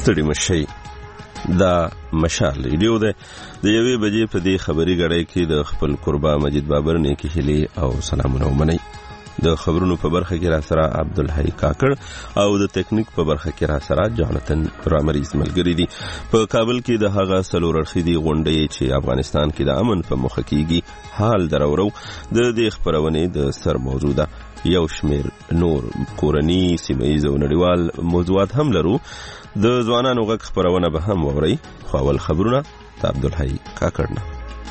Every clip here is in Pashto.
ستړي مشي. دا مشال ریډیو ده د یوې بجې په دې خبري غړې کې د خپل قربا مجید بابر نه کې هلي او سلامونه ومني. د خبرونو په برخه کې را سره عبدالحی کاکړ او د ټیکنیک په برخه کې را سره جانتن رامریز ملګری دي. په کابل کې د هغه څلور اړخیزې غونډې چې افغانستان کې د امن په مخه کېږي حال درورو د دې خبرونې د سر موضوع ده. یو شمیر نور کورنی سیمه‌ایز او نړیوال موضوعات هم لرو. د ځوانانو غږ خبرونه به هم ووري. خو اول خبرونه د عبدالحی کاکړ نه.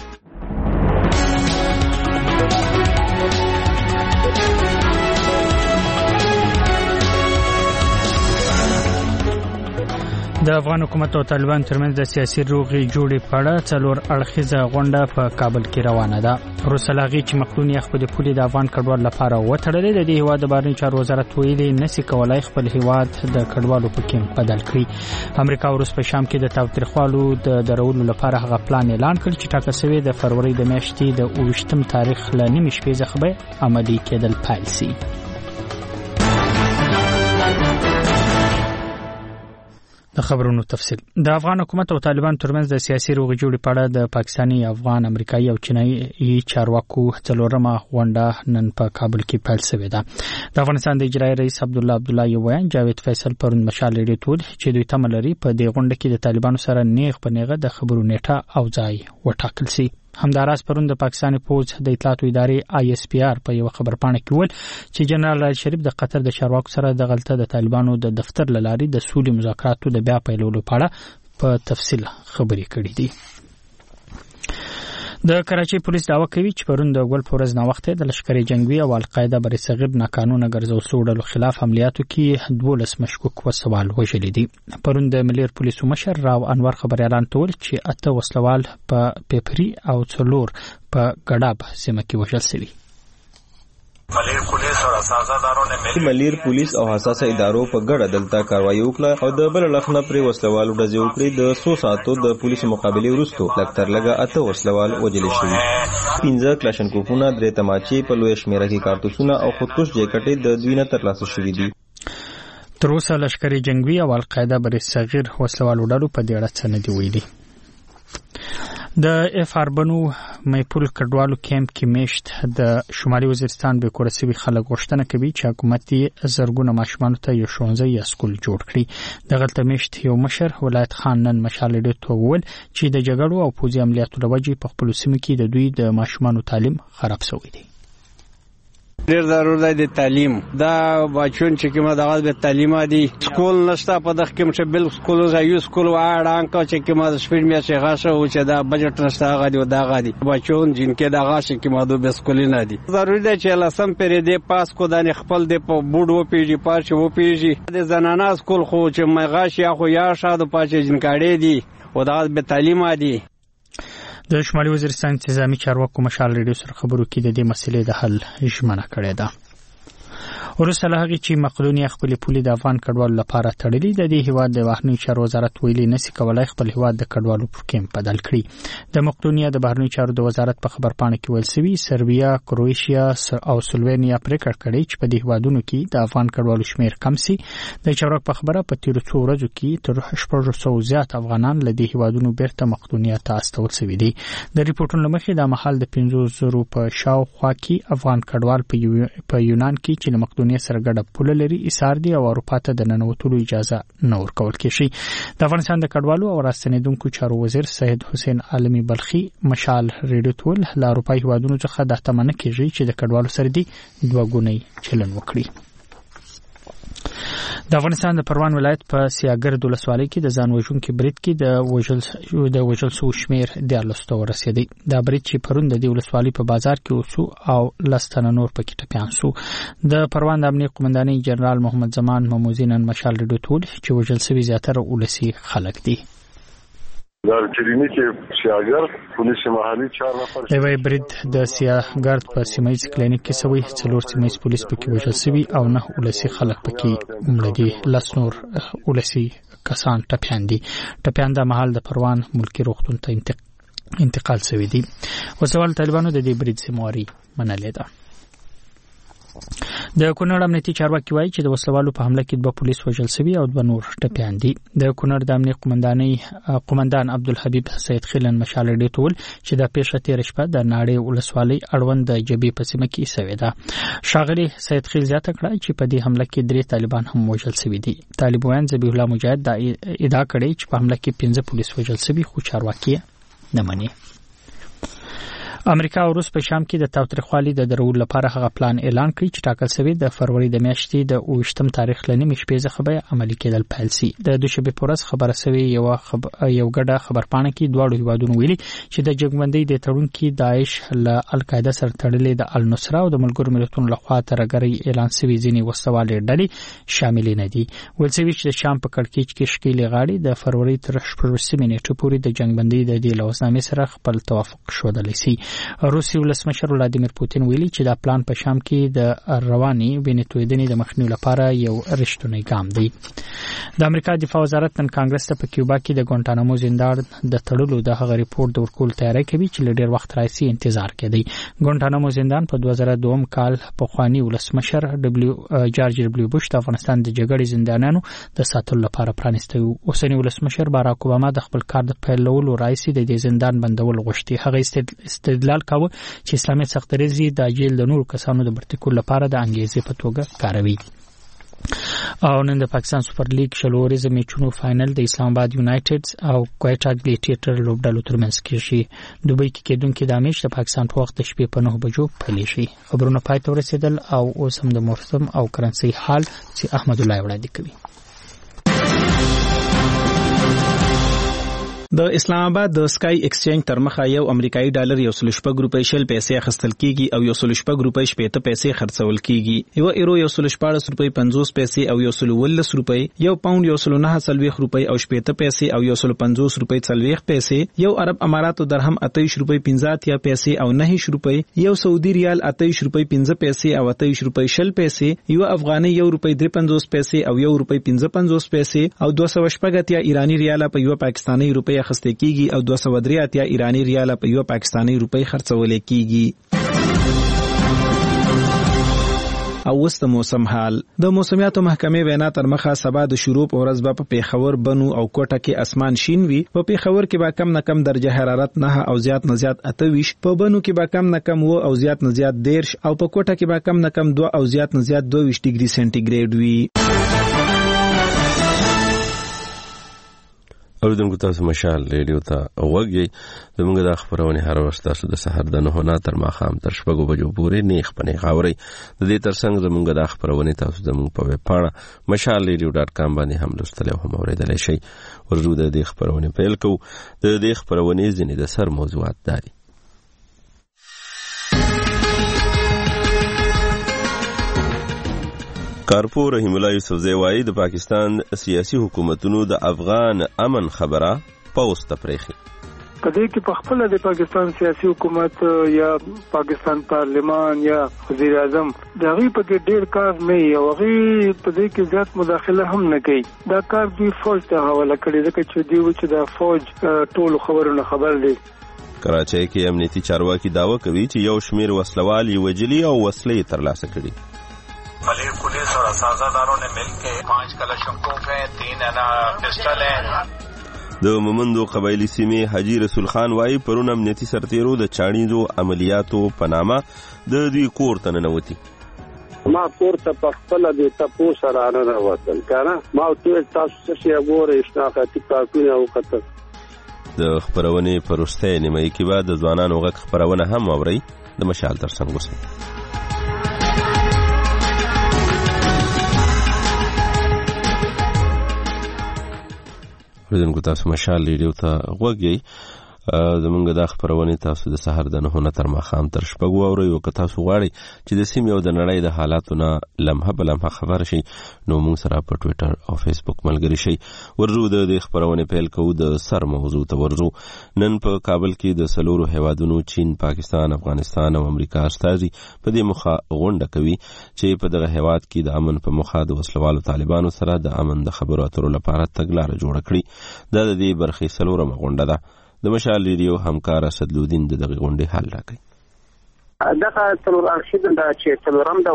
د افغان حکومت او طالبان ترمنځ د سیاسي روغې جوړې په اړه څلور اړخیزه غونډه په کابل کې روانه ده. روسلاغي چې مقدونیه خپل پولي د افغان کډوال لپاره وټړلې د دې هیواد د بهرنی چارو وزارت ویلي نسی کولای خپل هیواد د کډوالو په کې بدل کړي. امریکا او روس په شام کې د تاوتریخوالو د درولو لپاره هغه پلان اعلان کړ چې ټاکل شوی د فروری د میاشتې د 28م تاریخ ل نیمه شپې څخه به عملي کېدل پیل شي. د خبرونو تفصیل. د افغان حکومت او طالبان ترمنځ د سیاسي روغې جوړې په اړه د پاکستاني، افغان، امریکایي او چینایي چارواکو څلورمه غونډه نن په کابل کې پیل شوې ده. د افغانستان د اجرایي رئیس عبدالله یو بیان جاوید فیصل پرون مشال لري ټول چې دوی تمه لري په دې غونډه کې د طالبانو سره نیغ په نیغه د خبرو نیټه او ځای وټاکل شي. همداراز پرون د پاکستاني پوز د اطلاعاتو ادارې ISPR په یو خبرپاڼه کې ویل چې جنرال راز شریف د قطر د چارواکو سره د غلطه د طالبانو د دفتر لاري د سولې مذاکراتو د بیا پیلولو په اړه په تفصیل خبرې کړې دي. د کراچۍ پولیس دعوه کوي چې پرون د ګل پورز نه وخت د لشکري جنگي او القاعده بر صغیر ناقانونه ګرځول سوړلو خلاف عملیاتو کې 12 مشکوک وسوال وژل دي. پرون د ملي پولیسو مشر راو انور خبر اعلان تول چې 8 وسلوال په پیپری او څلور په ګډاب سیمه کې وژل شوي. ملیر پولیس او حساسه ادارو په ګډه دلته کاروایی وکړه او د بل لخنه پر وسلوالو ډزې وکړې. د 100 ساعتو د پولیسو مقابله وروسته لکتر لګه 8 وسلوال وژل شوي. 15 کلاشنکوفونه، 3 تماچې، په لوی شمیره کې کارتوسونه او خودکش جیکټې د دوی نه ترلاسه شوي دي. تر اوسه لشکري جنگي او القاعده بر صغیر وسلوالو ډلو په دې اړه څه نه دی ویلي. د اربنو میپول کډوالو کیمپ کې میشت د شمالي وزیرستان به کورسوي خلک غوښتنه کوي چې حکومت یې زرګونه ماشومان ته یو ښوونځی یا سکول جوړ کړي. دغه میشت یو مشر ولایت خان نن مشالډه توول چې د جګړو او پوځي عملیاتو لوجې په خپل سیمه کې د دوی د ماشومان تعلیم خراب شوی دی. ډیر ضرورت دی تعلیم. دا بچون چې کومه دغه به تعلیم دي سکول نشته په دغه کې چې بل سکول زایو سکول واړه انکو چې کومه د سپین میا چې غاښه او چې دا بجټ نشته هغه دی دغه دي بچون جنکه دغه چې کومه د سکول نه دي. ضروري دی چې لسم پرې دی پاس کو د خپل دی په بوډو پیږي پارچ وو پیږي د زنانه سکول خو چې مغاش یا خو یا شاده پاچې جنکاړې دي او دا به تعلیم دي. د شمالي وزیرستان انتظامی چارواکو مشال ریډیو سره خبرو کې د دې مسلې د حل ژمنه کړې ده. وروسته له هغې چې مقدونیه خپل پولي د افغان کډوالو لپاره تړلې د دې هیواد د بهرنی چارو وزارت ویلي نسی کولای خپل هیواد د کډوالو په کې بدل کړي. د مقدونیه د بهرنی چارو د وزارت په خبرپاڼه کې ویل شوی سربیا، کروشیا او سلوونیا پریکړه کړې چې په دې هیوادونو کې د افغان کډوالو شمیر کم شي. د چارواک په خبره په تیر څو ورځو کې تر 800 زیات افغانان له دې هیوادونو بیرته مقدونیه ته استول شوي دي. د ریپورتونو مخې د محل د 500 په شاوخوا کې افغان کډوال په یونان کې چې مقدونیه سره ګډه پوله لري ایثار دي او اروپا ته د ننوتلو اجازه نه ورکول کیږي. د افغانستان د کډوالو او راستنیدونکو چارو وزیر سید حسین عالمی بلخی مشال ریډیو ټول له اروپایي هیوادونو څخه د تمنه کیږي چې د کډوالو سره دي دوه ګونی چلن وکړي. د افغانستان د پروان ولایت په سیاګرد ولسوالۍ کې د ځان وژونکي برید کې د وژل شو شمیر 13 ته ورسېدی. دا برید چې پرون د دې ولسوالۍ په بازار کې وسو او لستنه نور پکې ټپيان شو. د پروان د امنیت قومندانۍ جنرال محمد زمان مموزینن مشال ریډیو ټول چې وژل شوی زیاتره ولسی خلک دي. در کلینیک سیاګرد پولیس محلي 4 نفر ایوای برید د سیاګرد په سیمایي کلینیک کې سوي 4 سیمایي پولیس پکې وژل شوی او 9 ولسی خلک پکې مړه دي. لسنور ولسی کسان ټپيان دي. ټپيان د محل د پروان ملکی روغتون ته انتقال شوی دي. وسوال طالبانو د دې برید سیمواري منلې ده. د کونړ امنیتي چارواکي وایي چې د وسلوالو په حمله کې 2 پولیس وژل شوي او 2 نور ټپیان دي. د کونړ د امنیت قومندان عبدالحبیب سید خیلن مشال ډیټ ول چې د پیښه تیر شپه د ناړې ولسوالۍ اړوند د جبې په سیمه کې شوې ده. شاغلي سید خیل زیاته کړه چې په دې حمله کې 3 طالبان هم وژل شوي دي. طالبان ذبیح الله مجاهد دا ادعا کړې چې په حمله کې 15 پولیس وژل شوي خو چارواکي نه مني. امریکا او روس په شام کې د تاوتریخوالي د درول لپاره هغه پلان اعلان کړی چې ټاکل شوی د فروری د میاشتې د 28م تاریخ لنی شپې څخه به عملي کېدل پیل شي. د دوشنبه پورس خبره شوی یو ګډه خبرپاڼه کې دواړو هیوادونو ویلي چې د جګبندۍ د تړون کې داعش له القاعده سره تړلې د النصره او د ملګرو ملتونو لخوا ترګری اعلان شوی ځینې وسوالې ډلې شامل نه دي. ولسوي چې د شام په کړکېچ کې شکیل غاړي د فروری تر 14 نیټه پورې د جنگبندۍ د دې لوسنامې سره خپل توافق شودل شي. روسي ولسمشر ولادیمیر پوتین ویلي چې دا پلان په شام کې د رواني وینتویدنې د مخنیوي لپاره یو رښتونی ګام دی. د امریکا دفاع وزارت نن کانګرس ته په کیوبا کې د ګوانټانامو زندان د تړلو د هغه ریپورت د ورکول تیاری کوي چې لډیر وخت راځي انتظار کوي. ګوانټانامو زندان په 2002 کال په خواني ولسمشر جورج دبليو بوش د افغانستان د جګړې زندانانو د ساتلو لپاره پرانیسته. اوسنی ولسمشر باراک اوباما د خپل کار د پیلولو راځي د دې زندان بندول غوښتي. هغه استدلال کاوه چې اسلامي سختریزي د جیل د نور کسانو د برتکول لپاره د انګیزې په توګه کاروي. او نن د پاکستان سپر لیګ شلوريز میچونو فائنل د اسلام آباد یونایټډ او کویټا ګلیډیټر لوبډلو ترمنځ کېږي. دوبۍ کې کېدونکو د میچ د پاکستان په وخت د شپې په 9 بجو پیل شي. خبرونه پای ته ورسېدل او اوس هم د موسم او کرنسي حال چې احمد الله وړاندې کوي. د اسلام آباد د سکای ایکسچینج تر مخه یو امریکایي ډالر 1.6 روپۍ شل پیسې اخیستل کیږي او 1.6 روپۍ شپېته پیسې خرڅول کیږي. یو ایرو 1.14 روپۍ 50 پیسې او 1.14 روپۍ، یو پاوند 1.9 روپۍ او شپېته پیسې او 1.50 روپۍ 40 پیسې، یو عرب اماراتو درهم 28 روپۍ 15 پیسې او 9 روپۍ، یو سعودي ریال 28 روپۍ 15 پیسې او 28 روپۍ 10 پیسې، یو افغاني 1 روپۍ 53 پیسې او 1 روپۍ 55 پیسې او 280 ایرانی ریال په یو پاکستاني روپۍ اخیستل کیږي او 283 ایرانی ریال په یو پاکستاني روپۍ خرڅول کیږي. او وست موسم حال. د موسمیاتو محکمې وینا تر مخه سبا د شروع په ورځ به په پیښور، بنو او کوټه کې اسمان شین وي. په پیښور کې به کم نه کم درجه حرارت 9 او زیات نه زیات 28، په بنو کې به کم نه کم 9 او زیات نه زیات 13 او په کوټه کې به کم نه کم 2 او زیات نه زیات 22 ډیګري سنټیګریډ وي. اوریدونکو تاسو مشال ریډیو ته وګورئ. زموږ د خبرونه هر وخت تاسو د سحر د 9 تر ماښام تر 6 بجو پورې نیخ پنه خبري د دې ترڅنګ زموږ د خبرونه تاسو زموږ په ویب پاڼه mashalradio.com باندې هم لوستل او هم اوریدل شي. ورجو د دې خبرونه پیل کو. د دې خبرونه ځینې د سر موضوعات دي. کارپور رحیم الله یوسفزی وایي د پاکستان سیاسي حکومتونو د افغان امن خبره پوسټ پرېخي. کله چې په خپل د پاکستان سیاسي حکومت یا پاکستان پارلمان یا وزیر اعظم دغه په کې ډېر کار نه یو غي په دې کې زیات مداخله هم نه کوي. دا کار دی فوج ته حواله کړی ځکه چې دی و چې د فوج ټول خبرونه خبر دی. کراچۍ کې امنیتي چارواکي داوا کوي چې یو شمیر وسلوال وجلی او وسلې ترلاسه کړي. ملیر पुलिस और असाज़ादारों ने मिलकर 5 कलाशनकोव हैं, 3 पिस्टल हैं. د مومندو قبایلی سیمې حاجی رسول خان وایي پرون امنیتي سرتیرو د چاڼیزو عملیاتو په نامه د دوی کور ته ننوتي. ما کور ته په خپل د تپو سره نه وتل کنه ما ته تاسو څه غوړې شناختی کارونه وکړه. د خبرونه پرسته نیمه کې بعد د ځوانانو غږ خبرونه هم اوري. د مشال تر څنګ وسه ورزنګو تاسو مشال ریډیو ته وګورئ. زمونږ د خبرونه تاسو د سحر د 9 تر ماښام تر 6 اورئ. او که تاسو غواړئ چې د سیمې او د نړۍ د حالاتو نه لمحه بلمحه خبر شي نو موږ سره په ټوئیټر او فیسبوک ملګری شئ. ورزو د خبرونه پیل کوو د سر موضوع ته ورزو. نن په کابل کې د سلورو هیوادونو چین، پاکستان، افغانستان او امریکا استازي په دې مخه غونډه کوي چې په دغه هیواد کې د امن په مخه د وسلوالو طالبانو سره د امن د خبرو اترو لپاره تګلارې جوړ کړي. دا د دې برخې سلورمه غونډه ده. د مشال ریډیو همکار اسدالدین دغه غونډې حل راکړي. دغه څلور اړخیز د چې څلورم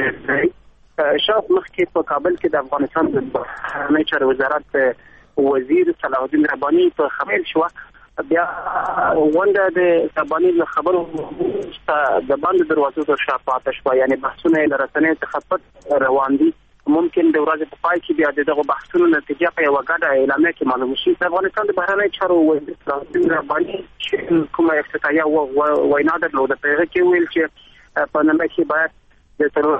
د شاوخ مخکې په کابل کې د افغانستان د بهرنیو چارو وزارت وزیر صلاح الدین رباني په خبر شو بیا ونده د رباني له خبرو د باندې دروازو د شاپاته شو یعنی بحثونه له رسنۍ څخه پټ روان دي ممکن د ورځې په پای کې بیا دغه بحثونو نتیجه په یو غاډه اعلان کې معلوم شي د افغانستان د بهرنیو چارو وزیر صلاح الدین رباني چې کومه افتتاحیه وینا درلوده په هغه کې ویل چې په نړۍ کې باید د ترور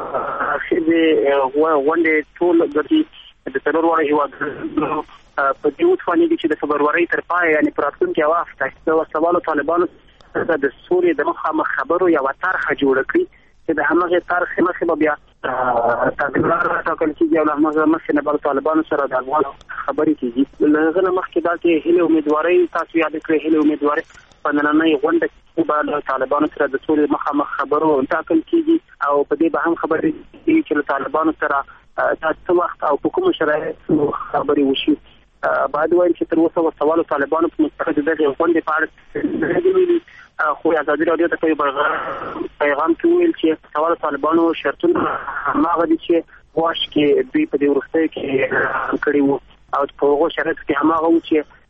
اخیزه ونده ټول د ترور وړي هیواد په دې وټفاني چې د فبروري تر پای یعنی پراتون کې وافته د وسوالو طالبانو د سوري د مخامخ خبرو یو طرحه جوړ کړی چې د همغه طرحه مخه بیا تګلار راټاکل کیږي او هغه مخه نه بل طالبانو سره د افغان خبرې کیږي لږه نه مخکې دا کې هله امیدواري تاسو یاد کړئ هله امیدواري په نننۍ غونډه کې د طالبانو سره د سوري مخامخ خبرو ټاکل کیږي او په دې به هم خبرې کیږي چې طالبانو سره تاسو وخت او په کوم شرایط خبرې وشي بعد وایي چې تر اوسه وسوالو طالبانو په مستقل دغه غونډې په اړه خو ازادي راډیو ته پیغام کې ویل چې سوال طالبانو شرطونه هغه دي چې واش کې دوی په دې ورسته کې کړی وو او په هغه شرایط کې هغه و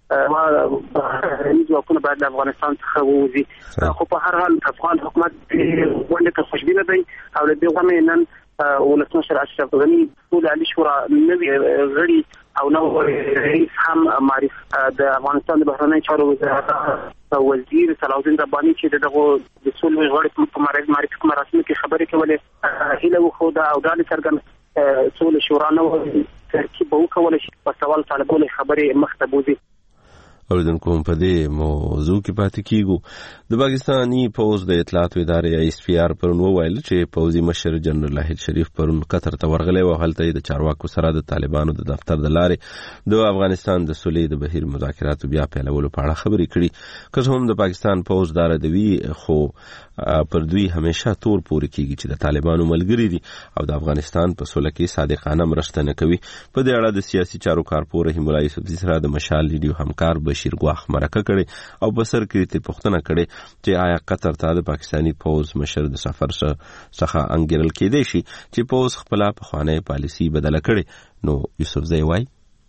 چې ځواکونه باید د افغانستان څخه ووځي خو په هر حال افغان حکومت غونډه ته خوشبینه دی او د دې غونډې نن ولسمشر اشرف غني ټول عالی شورا نوی غړي او نو رئیس هم معرف د افغانستان د بهرنیو چارو وزارت وزیر صلاح الدین رباني چې دغه د سولې غړي په معرفت مراسم کې خبرې کولې هله خو دا او د څرګند سولې شورا نو ترکیب وکول شي په سوال طالبانو خبرې مختبوزي اوریدونکو په دې موضوع کې پاتې کیږو د پاکستاني پوز د اطلاعات ادارې ایس پی آر پرون وویل چې پوزي مشر جنرال لاهید شریف پرون قطر ته ورغلی و هلته د چارواکو سره د طالبانو د دفتر د لارې د افغانستان د سولې د بهیر مذاکراتو بیا پیلولو په اړه خبرې کړي که هم د پاکستان پوز دار دوی خو پر دوی همیشه تور پوري کیږي چې د طالبانو ملګری دي او د افغانستان په سولې کې صادقانه مرسته نه کوي په دې اړه د سیاسي چارو کارپور رحیم الله یوسفزي سره د مشال لیډیو همکار بشیر ګواخ مرکه کړي او په سر کې ته پوښتنه کړي چې آیا قطر ته د پاکستاني پوز مشر د سفر څخه انګیرل کېدای شي چې پوز خپل په خوانه پالیسی بدله کړي نو یوسفزي وایي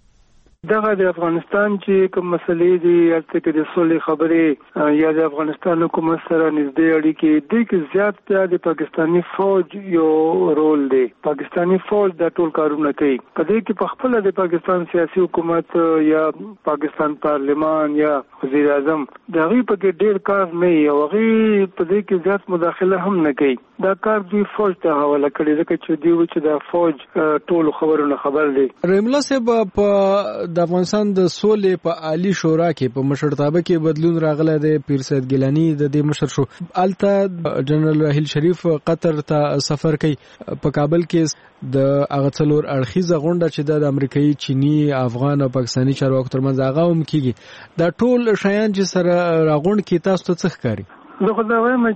دغه د افغانستان چې کوم مسلې دي البته کې د سولې خبرې یا د افغانستان حکومت سره نږدې اړیکې د کې زیات د پاکستاني فوج یو رول دی پاکستاني فوج د ټول کارونه کوي په دې کې په خپل د پاکستان سیاسي حکومت یا پاکستان پارلمان یا وزیر اعظم دغه په کې ډېر کار نه یو هغه په دې کې زیات مداخله هم نه کوي دا کار دوی فوج ته حواله کړی ځکه چې دوی چې د فوج ټول خبرونه خبر دي رحیم الله صاحب په د افغانستان د سولې په عالی شورا کې په مشرتابه کې بدلون راغلی دی پیر سید ګیلانی د دې مشر شو الته جنرال راحیل شریف قطر ته سفر کوي په کابل کې د هغه څلور اړخیزه غونډه چې د امریکایي چینی افغان او پاکستاني چارواکو ترمنځ هغه هم کیږي دا ټول شیان چې سره راغونډ کې تاسو ته څه ښکاري زه خو دا وایم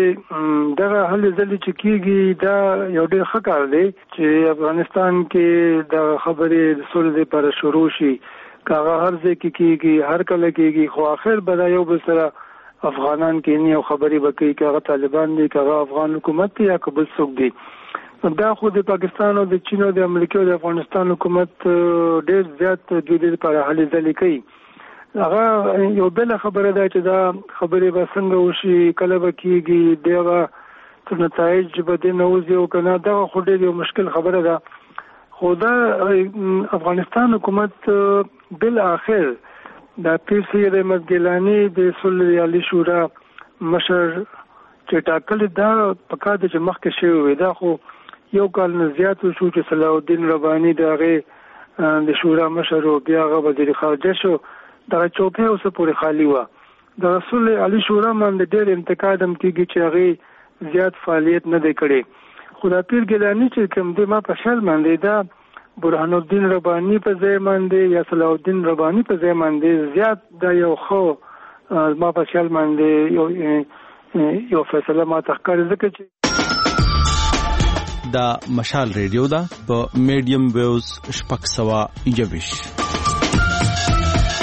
چې دغه هلې ځلې چې کېږي دا یو ډېر ښه کار دی چې افغانستان کې د خبرې د سولې لپاره شروع شي که هغه هر ځای کې کېږي هر کله کېږي خو آخر به دا یو بل سره افغانان کېني او خبرې به کوي که هغه طالبان دي که هغه افغان حکومت دی یا که بل څوک دی دا خو د پاکستان او د چین او د امریکا او د افغانستان حکومت ډېر زیات دوی لپاره هلې ځلې کوي هغه یو بل خبره ده چې دا خبرې به څنګه وشي کله به کېږي دغه تر نتایج به دې نه وځي او که نه دغه خو ډېر یو مشکل خبره ده خو دا افغانستان حکومت بالآخر دا پیر سید احمد ګیلانی د سولې عالی شورا مشر چې ټاکل دا پکا د چې مخکې شوی وي دا خو یو کال نه زیات شو چې صلاح الدین رباني د هغې د شورا مشر او بیا هغه وزیر خارجه شو دا چوکۍ اوسه پورې خالی و د رسول علی شورا باندې ډېر انتقاد هم کیږي چې هغه زیات فعالیت نه دی کړی خو دا پیر ګیلانی چې کوم دی ما په خیال باندې دا برهان الدین رباني په ځای باندې یا صلاح الدین رباني په ځای باندې زیات دا یو خو ما په خیال باندې یو فیصله ما تخکر ځکه چې دا مشال ریډیو دا په میډیم ویوز شپږ سوه یویش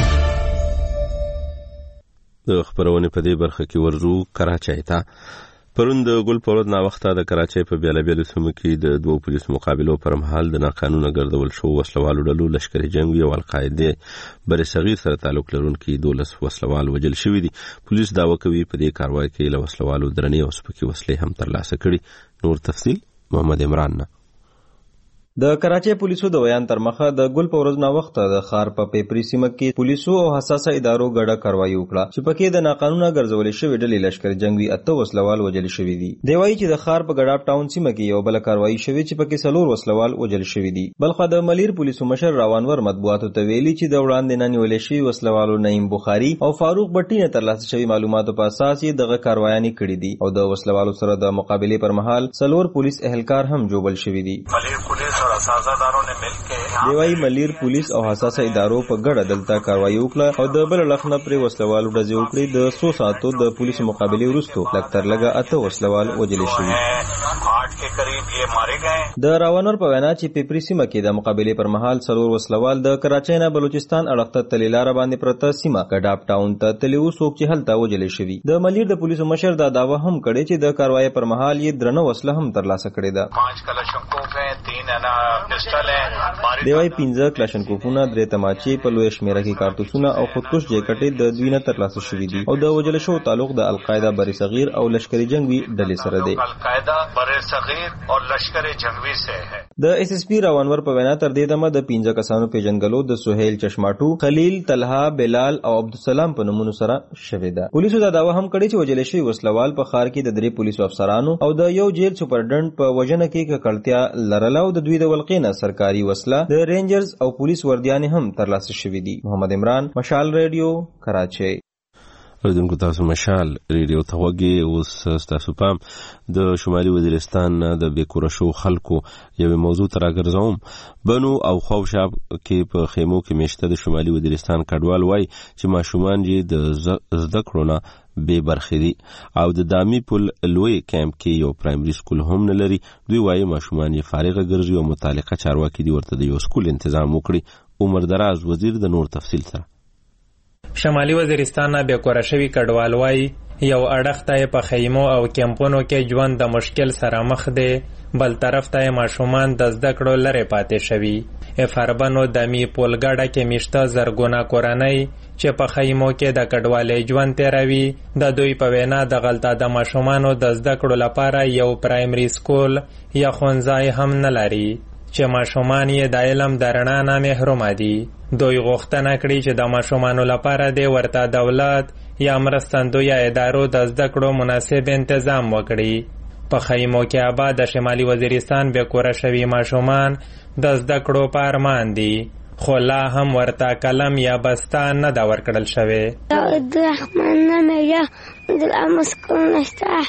د خبرونه په دې برخه کې ورزو کراچۍ ته پرون د ګل پورود نا وخته د کراچۍ په بیلابیلو سیمو کې د دوه پولیسو مقابلو پر مهال د ناقانونه ګرځول شو وسلوالو ډلو لشکري جنگي او القاعده بر صغیر سره تعلق لرونکي 12 وسلوال وجل شوي دي. پولیس دعوا کوي په دې کاروای کې له وسلوالو درنې او سپکې وسلې هم ترلاسه کړي. نور تفصیل محمد عمران نه. د کراچۍ پولیسو د بیان تر مخه د ګل په ورځ نا وخته د ښار په پیپری سیمه کې پولیسو او حساسه ادارو ګډه کاروایی وکړه چې پکې د ناقانونه ګرځولې شوې ډلې لشکري جنگي 8 وسلوال وجل شوي دي. دی وايي چې د ښار په ګډاب ټاون سیمه کې یو بل کاروایی شوې چې پکې 4 وسلوال وجل شوي دي. بلخو د ملیر پولیسو مشر راوانور مطبوعاتو ته ویلي چې د وړاندې نه نیولې شوي وسلوالو نعیم بخاری او فاروق بټي نه ترلاسه شوي معلوماتو په اساس یې دغه کاروایانې کړې دي او د وسلوالو سره د مقابلې پر مهال 4 پولیس اهلکار هم جوړل شوي دي. ملیر پولیس او سازادارو دیوای ملیر پولیس او حساسه ادارو په ګډه دلته کاروایی وکړه او د بل لخنه پر وسلوالو ډزې وکړې. د 100 ساعتو د پولیس مقابلې وروسته لکتر لګه 8 وسلوال وجل شوي. 8 के करीब ये मारे गए. د راونر په وینا چې پیپری سیمه کې د مقابلې پر مهال 4 وسلوال د کراچۍ نه بلوچستان اړخته تلیلار باندې پرته سیمه ګډاب ټاون ته تلیو څوک چې هلته وجل شوي. د ملیر د پولیسو مشر دا داوا هم کړی چې د کاروایی پر مهال یې درنه وسله هم ترلاسه کړې ده. 5 کلاشنکوف ہیں، 3 انا پسټل ہیں. دیوای 15 کلاشنکوفونه، 3 تماچې، په لوی شمیره کې کارتوسونه او خودکش جیکټې د دوی نه ترلاسه شوي دي او د وجل شو تعلق د القاعده بر صغیر او لشکري جنگي ډلې سره دی. القاعده بر صغیر اور لشکري جنگي سے ہے. د اس اس پی راونور په وینا تر دې دمه د 15 کسانو پیژنګلو د سہیل چشماټو، خلیل، طلحه، بلال او عبدالسلام په نومونو سره شوې ده. پولیسو دا داوا هم کړې چې وجل شوي وسلوال په ښار کې د 3 پولیسو افسرانو او د یو جیل سپرډنټ په وژنه کې ککړتیا لرله او د دوی د ولقې نه سرکاري وسله د رینجرز او پولیس وردیانې هم ترلاسه شوي دي. محمد عمران، مشال ریډیو، کراچۍ. اوریدونکو تاسو مشال ریډیو ته وګورئ. اوس تاسو پام د شمالي وزیرستان د بیکوره شو خلکو یو موضوع تر راګرځوم. بنو او خوشاب کې په خیمو کې میشته د شمالي وزیرستان کډوال وای چې ماشومان یې د زده کړو نه بے برخې دي او د دامی پل لوی کیمپ کې یو پرایمري سکول هم نه لري. دوی وایي ماشومان یې فارغه ګرځي او متعلقه چارواکي دي ورته د یو سکول تنظیم وکړي. عمر دراز وزیر د نور تفصیل سره. شمالي وزیرستان نه بیکوره شوي کډوال وایي یو اړخ ته په خیمو او کیمپونو کې ژوند د مشکل سره مخ دی، بل طرف ته ماشومان د زده کړو لرې پاتې شوي. افربنو دمی پولګاډه کې میشته زرګونه کورنۍ چې په خیمو کې د کډوالۍ ژوند تیروي د دوی په وینا د غلطه د ماشومانو د زده کړو لپاره یو پرایمري سکول یا ښوونځی هم نه لري چې ماشومان یې د علم د رڼا نه محرومه دي. دوی غوښتنه کړې چې د ماشومانو لپاره د ورته دولت یا مرستندو یا ادارو د زده کړو مناسب انتظام وکړي. په خیمو کې آباد د شمالي وزیرستان بیکوره شوي ماشومان د زده کړو په ارمان دي، خو لا هم ورته قلم یا بسته نه ده ورکړل شوی. عبدالرحمن نمیگه دلم سکول نشته،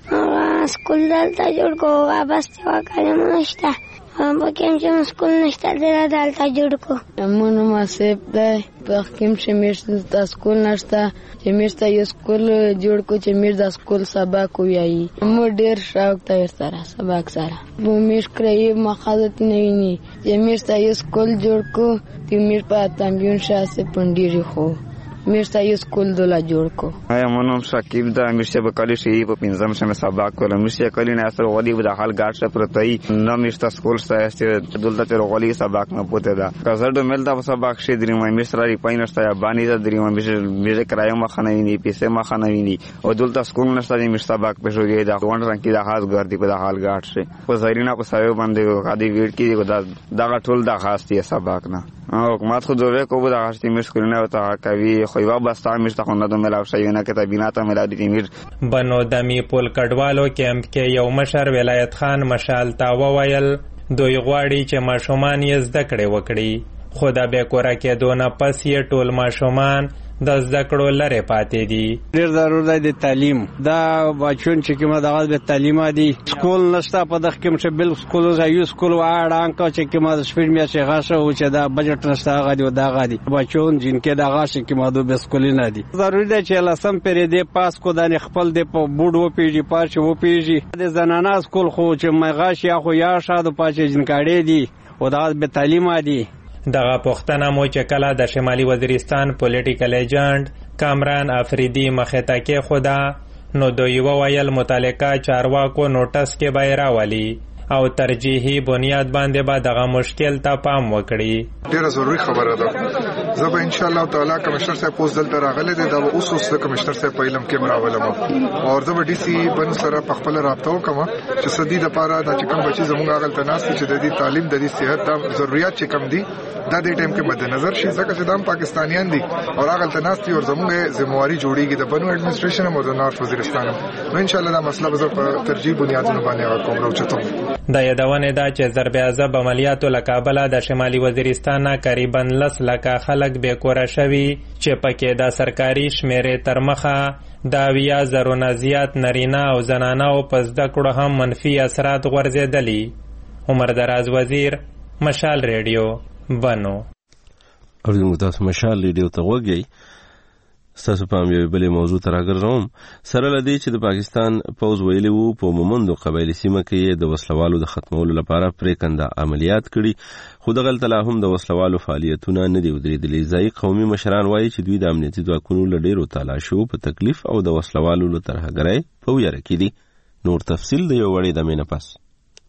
سکول دلته جوړ کو وابسته و کلم نشته، با کم چې سکول نشته دلته جوړ کو. امونو ماسیب دی په کم چې میشته د سکول نشته چې میشته یو سکول جوړ کو چې میر د سکول سبق ویایي. مو ډیر شوق ته سره سبق سره مو میش کړی مخالفت نه ویني چې میشته یو سکول جوړ کو چې میر په تمبیون شاسه پندیری خو میشته یو سکول دولا جوړ کو. امونو شکیب دا میشته په کلی شي په پنځم سم سبق کول میشته کلی نه اثر غوډي د حال ګاټ پرتای نه میشته سکول سره دلته تر غوډي سبق نه پوته دا کزړ ملدا په سبق شي درې میشته ری پاینسته یا باندې دا درې میشته کرایو مخنه ویني پیسې مخنه ویني او دلته سکول نشته میشته سبق په شوګي دا وان رنګ کې د خاص ګرځي په حال ګاټ شي په زرینا په سایو باندې غادي ویډ کې دا ټول د خاص دي سبق نه حکومت خو دوی کو به د غشتي مشکل نه وتا کوي خو یو بس تا مشته خو نه د ملاو شي نه کته بنا ته ملا دي میر. بنو دمی پول کډوالو کیمپ کې یو مشر ولایت خان مشال تا وویل دوی غواړي چې ماشومان یې زده کړې وکړي، خو د بیکوره کېدو نه پس یې ټول ماشومان د زده کړو لرې پاتې دي. ډېر ضرور دی د تعلیم دا بچون چې کومه دغه د تعلیم دي سکول نشته په دغه کې چې بل سکول زایو سکول واړه کا چې کومه د سپیډ میا چې غاښه او چې دا بجټ نشته هغه دی دغه دي بچون جن کې دغه چې کومه د سکول نه دي. ضروري دی چې لسم پرې دی پاس کو د خپل د په بورډ و پیږي پارچ و پیږي د زنانه سکول خو چې مغاش یا خو یا شاده پاچې جنکاړې دي او دا به تعلیم دي. دغه پوښتنه مو چې کله د شمالي وزیرستان پولیټیکل ایجنټ کامران افریدي مخې ته کېښوده نو دوی وویل متعلقه چارواکو نوټس کې به راولي او ترجیحي بنیاد باندې به دغه مشکل ته پام وکړي. ډیره ضروری خبره ده. زه به ان شاء الله تعالی کمشنر صاحب پوز دلته راغلی دی، دا اوس د کمشنر صاحب په علم کې راولم او زه به ډي سي بن سره په خپل رابطه وکم چې سدي د پاره د چې کوم بچي زموږ هغه تناس چې د دې تعلیم د دې صحت د ضرورت چې کم دي دا د ټیم کې مد نظر شي، ځکه چې دام پاکستانیان دي او هغه تناس دي او زموږ ذمہواری جوړیږي د بنو اډمنسټریشن او د نارث وزیرستان. نو ان شاء الله دا مسله به په ترجیح بنیادونو باندې کوم راوچتم. د یادونه ده چې ضرب عذاب عملیاتو له کابله د شمالي وزیرستان نه قریبا 10 لکه خلک بې کوره شوي چې پکې د سرکاري شمیرې تر مخه د 20,000 زیات نارینه او زنانه او په زده کړو هم منفي اثرات غورځېدلي. عمر دراز وزیر، مشال ریډیو، بنو. اوریدونکو تاسو مشال ریډیو ته وګورئ. ستاسو پام یو بلې موضوع ته راګرځوم. سره له دې چې د پاکستان پوځ ویلي وو په مومندو قبایلي سیمه کې د وسلوالو د ختمولو لپاره پریکنده عملیات کړي، خو دغلته لا هم د وسلوالو فعالیتونه نه دي ودرېدلي. ځایي قومي مشران وایي چې دوی د امنیتي ځواکونو له ډېرو تلاشیو په تکلیف او د وسلوالو له ترهګرۍ په ویره کې دي. نور تفصیل د یو وړې دمې نه پس.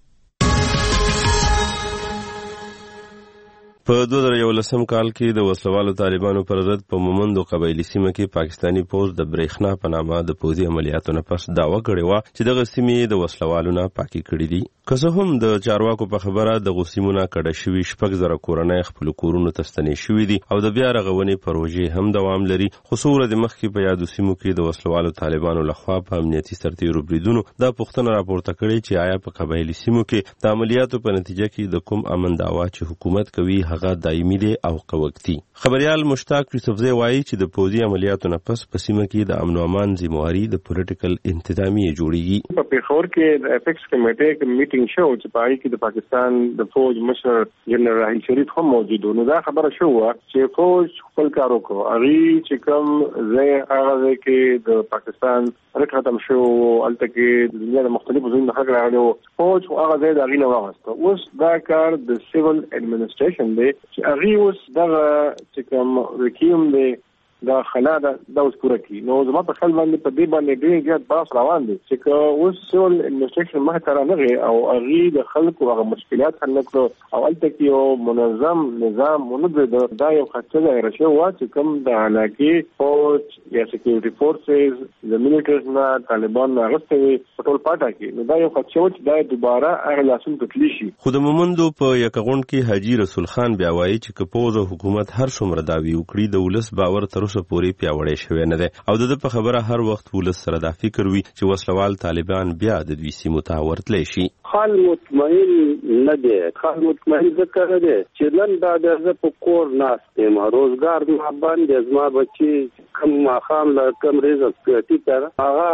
په 2011 کال کې د وسلوالو طالبانو پر ضد په مومندو قبایلي سیمه کې پاکستانی پوځ د برېښنا په نامه د پوځي عملیاتو نه پس دعوه کړې وه چې دغه سیمې د وسلوالو نه پاکې کړي دي. که څه هم د چارواکو په خبره دغو سیمونه کډه شوي 6,000 کورنۍ خپلو کورونو ته ستنې شوي دي او د بیا رغونې پروژې هم دوام لري، خو څو ورځې مخکې په یادو سیمو کې د وسلوالو طالبانو لخوا په امنیتي سرتیرو بریدونو دا پوښتنه راپورته کړې چې آیا په قبایلي سیمو کې د عملیاتو په نتیجه کې د کوم امن دعوا چې حکومت کوي هغه دایمي دی او قوقتي. خبريال مشتاق یوسفزی وایي چې د پوځي عملیاتو نه پس په سیمه کې د امن او امان ذمہواری د پولیټیکل انتظامیه جوړیږي. په پیښور کې د اپیکس کمیټې میټینګ شو چې پای کې د پاکستان د فوج مشر جنرال راحیل شریف هم موجود و. نو دا خبره شو چې فوج خپل کار وکړو، هغه چې کوم ځای هغه کې د پاکستان رک ختم شو الته کې د دنیا د مختلفو ځایونو خلک راغلي، فوج هغه ځای د هغې نه واغسته. اوس دا کار د سیول اډمنسټریشن دی چې هغې اوس دغه چې کوم رکیم دی دا خلا دا اوس پوره کړي. نو زما په خیال باندې په دې باندې ډېر زیات بحث روان دی چې که اوس سیول اډمنسټریشن مخې ته رانغی او هغې د خلکو هغه مشکلات حل نه کړو او هلته کې یو منظم نظام ونه درېده، دا یو خدشه ظاهره شوې وه چې کوم د علاقې فوج یا سیکیورټي فورسز د میلیټرز نه طالبان نه اخیستی وي په ټول پاټا کې. نو دا یو خدشه وه چې دا دوباره هغې لاسونو ته تللی شي. خو د مومندو په یکه غونډ کې حاجي رسول خان بیا وایي چې که پوځ او حکومت هر څومره دعوې وکړي د ولس باور تر اوسه پورې پیاوړی شوی نه دی او د په خبره هر وخت ولس سره دا فکر وي چې وسلوال طالبان بیا د دوی سیمو ته ورتلی شي. خال مطمئن نه دی، خال مطمئن ځکه نه دی چې نن دا د زه په کور ناست یم، روزګار ما باندې زما بچي کم ماښام له کم رزق ګټي کړه هغه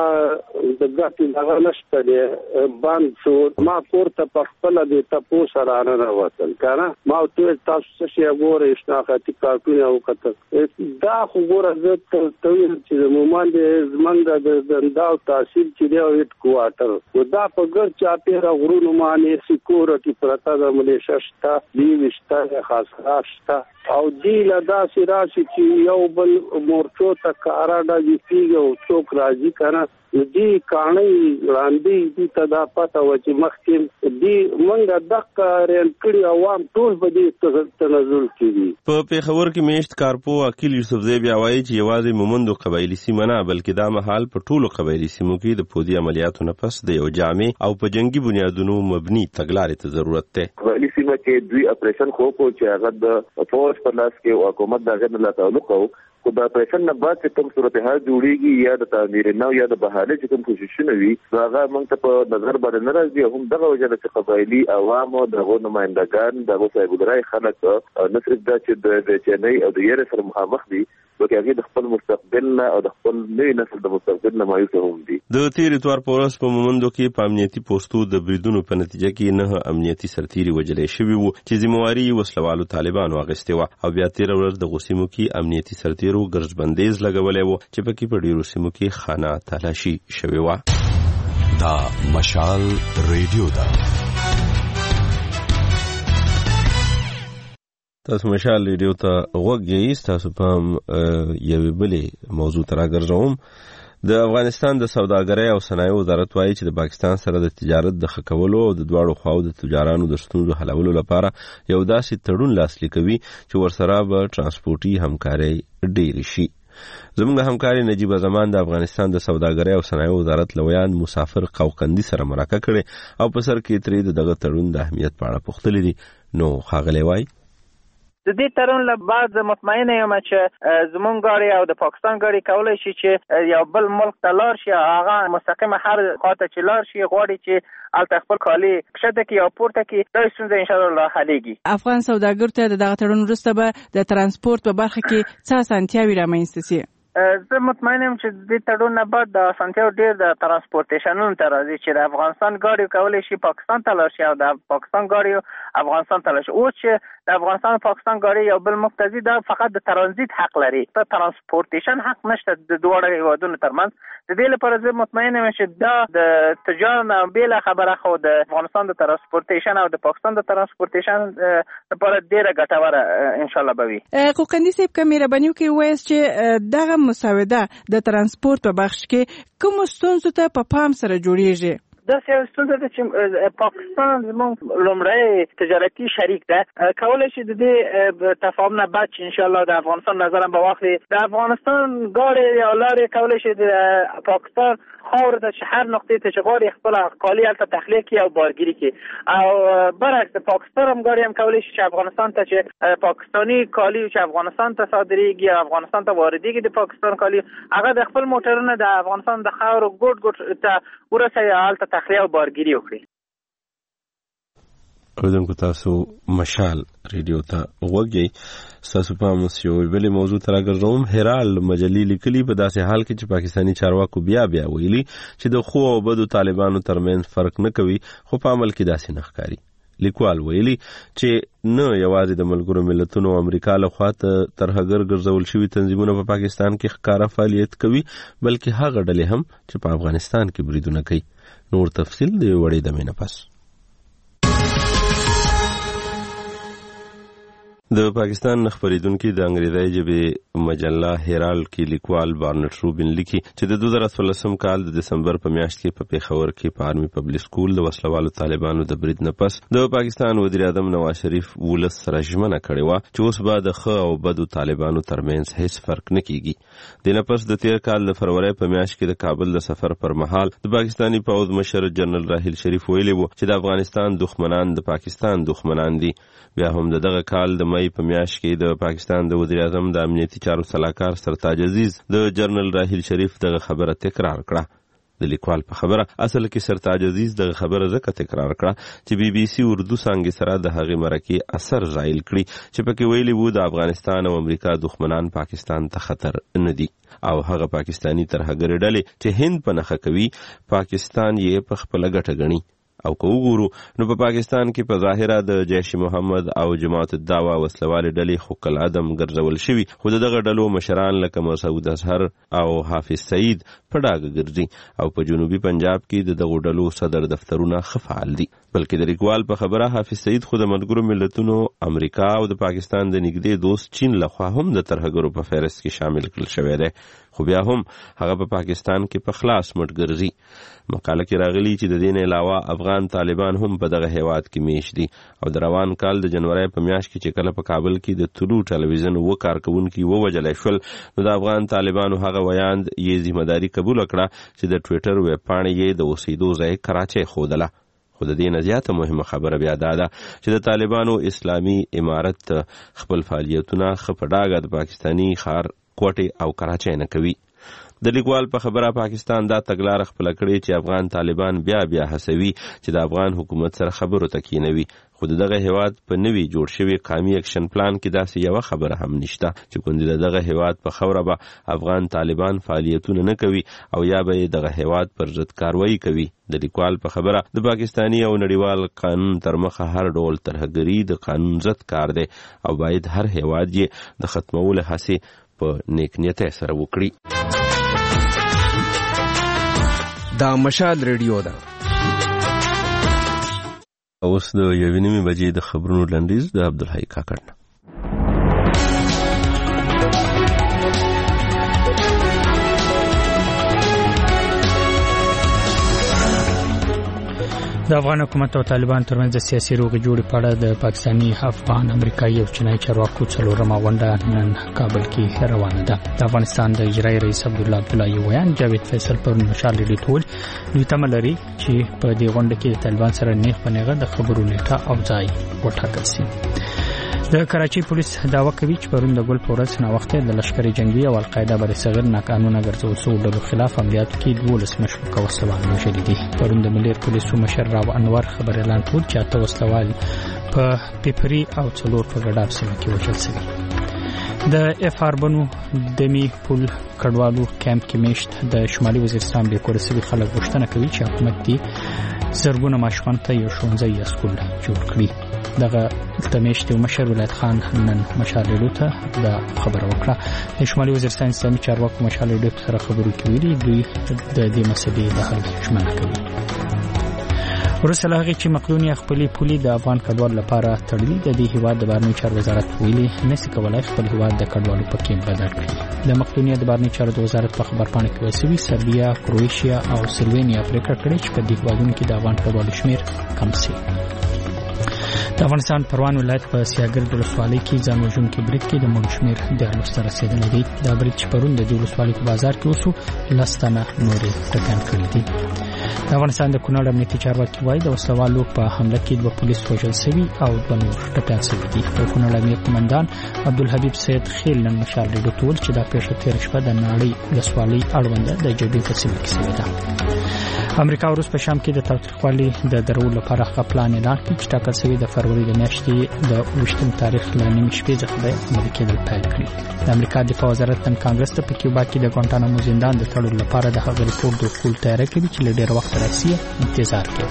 د ګټې دغه نشته دی بند شو. ما کور ته په خپله د تپو سره راننوتل که نه ما ورته ویل تاسو څه شی ګورئ شناختي کارتونه وکتل. دا خو ګوره زه ته ویل چې د مومند زمونږ د دنده او تحصیل چې دی او هیډ کوارټر نو دا په ګرد چاپېره غرونو باندې سیکورټي پرته د ملیشه شته، لیوي شته، خاصرا شته او دی له داسې راشي چې یو بل مورچو ته کاره ډزې کېږي او څوک راځي که نه نو دی کاڼۍ وړاندې دي ته دا پته وه چې مخکې دی موږ دغه ریل کړي عوام ټول په دې تنزل کې دي. په پېښور کې میشت کارپو عقیل یوسفزی بیا وایي چې یوازې مومندو قبایلي سیمه نه بلکې دا مهال په ټولو قبایلي سیمو کې د پوځي عملیاتو نه پس د یو جامع او په جنګي بنیادونو مبني تګلارې ته ضرورت دی. قبایلي سیمه کې دوی اپریشن خو کو چې هغه د فوج په لاس کې او حکومت د هغې نه تعلق او خو د اپریشن نه بعد چې کوم صورتحال جوړیږي یا د تعمیر نو یا د بحالې چې کوم کوششونه وي هغه موږ ته په نظر باندې نه راځي. هم دغه وجه ده چې قبایلي عوامو دغو نمایندګان دغو صاحبګرای خلک نه صرف دا چې د بېچینۍ او د یېرې سره مخامخ دي بلکې هغې د خپل مستقبل نه او د خپل نوي نسل د مستقبل نه مایوسه هم دي. د تېر اتوار په ورځ په مومندو کې په امنیتي پوستو د بریدونو په نتیجه کې 9 امنیتي سرتیري وژلې شوي وو چې ذمہواري وسلوالو طالبانو اخیستې وه او بیا تېره ورځ دغو سیمو کې امنیتي سرتیرو ګرځبندیز لګولی و چې پکې په ډېرو سیمو کې خانه تلاشي شوې وه. دا مشال ریډیو ده. تاسو مشال ریډیو ته غوږ یې تاسو په یوې بلې موضوع ته راګرځوم. د افغانستان د سوداګرۍ او صنایعو وزارت وایي چې د پاکستان سره د تجارت د ښه کولو او د دواړو خواو د تجارانو د ستونزو حلولو لپاره یو داسې تړون لاسلیک کوي چې ورسره به ترانسپورتي همکاري ډېرې شي. زموږ همکاري نجیب زمان د افغانستان د سوداګرۍ او صنایعو وزارت لویان مسافر قوقندي سره مرکه کړې او په سر کې ترې دغه تړون د اهمیت په اړه پوښتلي دي. نو ښاغلی وایي د دې تړون له بعد مطمئنه یم چې زمونږ ګاډي او د پاکستان ګاډي کولی شي چې یو بل ملک ته لاړ شي، هغه مستقیمه هر خواته چې لاړ شي غواړي چې هلته خپل کالي کښته کړي او پورته کړي. دا ستونزه انشاءالله حلیږي. افغان سوداګرو ته د دغه تړون وروسته به د ترانسپورت په برخه کې څه اسانتیاوې رامنځته سي؟ زه مطمئن یم چې د تړون نه بعد د اسانتیاو ډېر د ترانسپورټیشنونو ته راځي چې د افغانستان ګاډي کولی شي پاکستان ته لاړ شي او د پاکستان ګاډي افغانستان ته لاړ شي. اوس چې د افغانستان پاکستان ګاډي یو بل ملک ته ځي، دا فقط د ترانزیت حق لري، ته ترانسپورټیشن حق نشته د دواړو هیوادونو ترمنځ. د دې لپاره زه مطمئن یم چې دا د تجارت نه بېله خبره خو د افغانستان د ترانسپورټیشن او د پاکستان د ترانسپورټیشن لپاره ډېره ګټوره انشاءالله به وي. قوقندي صاحب که مهرباني وکړئ ووایاست چې دغه مسوده د ترانسپورت په بخش کې کومو ستونزو ته په پام سره جوړیږي؟ داسې یو ستونزه ده چې پاکستان زموږ لومړی تجارتي شریک ده، کولی شي د دې تفاهم نه بعد چې انشاءالله د افغانستان نظر هم به واخلي. د افغانستان ګاډي یا لارې کولی شي د پاکستان خاورې ته چې هر نقطې ته چې غواړي خپله کالي هلته تخلیه کړي او بارګیري کړي، او برعکس د پاکستان هم ګاډي هم کولی شي چې افغانستان ته چې پاکستاني کالي چې افغانستان ته صادریږي او افغانستان ته واردېږي د پاکستان کالي، هغه د خپل موټرونه د افغانستان د خاورو ګوټ ګوټ ته ورسوي، هلته تخلیه او بارګیري وکړي. اوریدونکو تاسو مشال ریډیو ته غوږ یې. ستاسو پام اوس یو بلې موضوع ته راګرځوم. هرالد مجلې لیکلي په داسې حال کې چې پاکستاني چارواکو بیا ویلي چې د ښو او بدو طالبانو ترمنځ فرق نه کوي، خو په عمل کې داسې نه ښکاري. لیکوال ویلي چې نه یوازې د ملګرو ملتونو او امریکا لخوا ترهګر ګرځول شوي تنظیمونه په پاکستان کې ښکاره فعالیت کوي، بلکې هغه ډلې هم چې په افغانستان کې بریدونه کوي. نور تفصیل د وړې دمې نه پس. د پاکستان خبریدونکو د انګریزي ژبې مجله هرالد کې لیکوال بارنټ روبین لیکي چې د 2013 کال د دسمبر په میاشت کې په پیښور کې په آرمي پبلک سکول د وسلوالو طالبانو د برید نه پس د پاکستان وزیر اعظم نواز شریف ولس سره ژمنه کړې و چې اوس به د ښه او بدو طالبانو ترمنځ هیڅ فرق نه کیږي. د نه پس د تیر کال د فروری په میاشت کې د کابل د سفر پر مهال د پاکستاني پوځ مشر جنرال راحیل شریف ویلي و چې د افغانستان دښمنان د پاکستان دښمنان دي. بیا هم دغه کال د مئی په میاشت کې د پاکستان د وزیر اعظم د امنیتي چارو سلاکار سرتاج عزیز د جنرال راحیل شریف دغه خبره تکرار کړه. د لیکوال په خبره اصل کې سرتاج عزیز دغه خبره ځکه تکرار کړه چې بي بي سي اردو څانګې سره د هغې مرکې اثر زایل کړي چې پکې ویلي وو د افغانستان او امریکا دښمنان پاکستان ته خطر نه دي او هغه پاکستانی ترهګرې ډلې چې هند په نښه کوي پاکستان یې په خپله ګټه ګڼي. او که وګورو نو په پاکستان کې په ظاهره د جیش محمد او جماعت الدعوه وسلوالې ډلې خو کالعدم ګرځول شوي، خو دغه ډلو مشران لکه مسعود اظهر او حافظ سعید په ډاګه ګرځي او په جنوبي پنجاب کې د دغو ډلو صدر دفترونه ښه فعال دي. بلکې د لیکوال په خبره حافظ سعید خو د ملګرو ملتونو امریکا او د پاکستان د نږدې دوست چین لخوا هم د ترهګرو په فهرست کې شامل کړل شوی دی، خو بیا هم هغه په پاکستان کې په خلاص مټ ګرځي. مقاله کې راغلی چې د دې نه علاوه افغان طالبان هم په دغه هیواد کې میش دي او د روان کال د جنوري په میاشت کې چې کله په کابل کې د طلوع ټلویزیون کارکونکي ووژل شول نو د افغان طالبانو هغه ویاند یې ذمہداري قبول کړه چې د ټویټر ویب پاڼې یې د اوسېدو ځای کراچۍ ښودله. خو د دې نه زیاته مهمه خبره بیا دا ده چې د طالبانو اسلامي امارت خپل فعالیتونه ښه په ډاګه د پاکستاني ښار کوټې او کراچۍ نه کوي. د لیکوال په خبره پاکستان دا تګلاره خپله کړې چې افغان طالبان بیا هڅوي چې د افغان حکومت سره خبرو ته کینوي، خو د دغه هیواد په نوي جوړ شوي قومي اکشن پلان کې داسې یوه خبره هم نشته چې کوندې د دغه هیواد په خاوره به افغان طالبان فعالیتونه نه کوي او یا به یې دغه هیواد پر ضد کاروایی کوي. د لیکوال په خبره د پاکستاني او نړیوال قانون تر مخه هر ډول ترهګري د قانون ضد کار دی او باید هر هیواد یې د ختمولو هڅې په نیک نیتۍ سره وکړي. دا مشال ریډیو ده. اوس د 1:30 بجې د خبرونو لنډیز د عبدالحی کاکړ نه. د افغان حکومت او طالبان ترمنځ د سیاسي روغې جوړې په اړه د پاکستاني، افغان، امریکایي او چینایي چارواکو څلورمه غونډه نن کابل کې روانه ده. د افغانستان د اجرایي رئیس عبدالله عبداللهي ویان جاوید فیصل پرون مشال ریډیو ته ویل دوی تمه لري چې په دې غونډه کې د طالبان سره نیغ په نیغه د خبرو نیټه او ځای وټاکل شي. د کراچي پولیس دعوا کوي چې پرون د ګل په ورځ ناوخته د لشکري جنگي او القاعده بر صغیر ناقانونه ګرځول شوو ډلو خلاف عملیاتو کې 12 مشکوکه وسلوال وژل دي. پرون د ملي پولیسو مشر راو انور خبر اعلان کړ چې 8 وسلوال په پیپری او څلور په ګډاب سیمه کې وژل شوي. د اف اربنو دمی پول کډوالو کیمپ کې میشت د شمالي وزیرستان به کورسوي خلک غوښتنه کوي چې حکومت دې زرګونه ماشومان ته یو ښوونځی یا سکول جوړ کړي. دغه تمیشت مشر ولایت خان نن مشال ریډیو ته دا خبره وکړه. د شمالي وزیرستان اسلامي چارواکو مشال ریډیو سره خبرو کې ویلي دوی د دې مسلې د حل ژمنه کوي. وروسته له هغې چې مقدونیا خپلې پولې د افغان کډوالو لپاره تړلي، د دې هیواد د بهرنیو چارو وزارت ویلي نشي کولای خپل هیواد د کډوالو په کیمپ بدل کړي. د مقدونیا د بهرنیو چارو د وزارت په خبرپاڼه کې ویل شوي سربیا، کروشیا او سلوینیا پریکړه کړې چې په دې هیوادونو کې د افغان کډوالو شمیر کم شي. د افغانستان پروان ولایت په سیاګرد ولسوالۍ کې ځان وژونکي برید کې د مړو شمیر 14 ته رسېدلی دی. دا برید چې پرون د دې ولسوالۍ په بازار کې وشو 10 تنه نورې ټپیان کړي دي. د افغانستان د کونړ امنیتي چارواکي وایي د وسلوالو په حمله کې 2 پولیس وژل شوي او 2 نور ټپیان شوي دي. د کونړ امنیت قومندان عبدالحبیب سید خیل نن مشال ریډیو ته ویل چې دا پیښه تېره شپه د ناړۍ ولسوالۍ اړونده د جبې په سیمه کې شوې ده. امریکا روس په شام کې د تاوتریخوالي د درولو لپاره خپل پلان اعلان کړ چې ټاکل شوی د فروری د میاشتې د 28 تاریخ له نیمې شپې څخه د عملي کېدل پیل کړي. د امریکا دفاع وزارت نن کانګرس ته په کیوبا کې د ګوانټانامو زندان د تړلو لپاره د هغه ریپورت د ورکول تیاری کوي چې له ډېر وخت راهیسې انتظار کوي.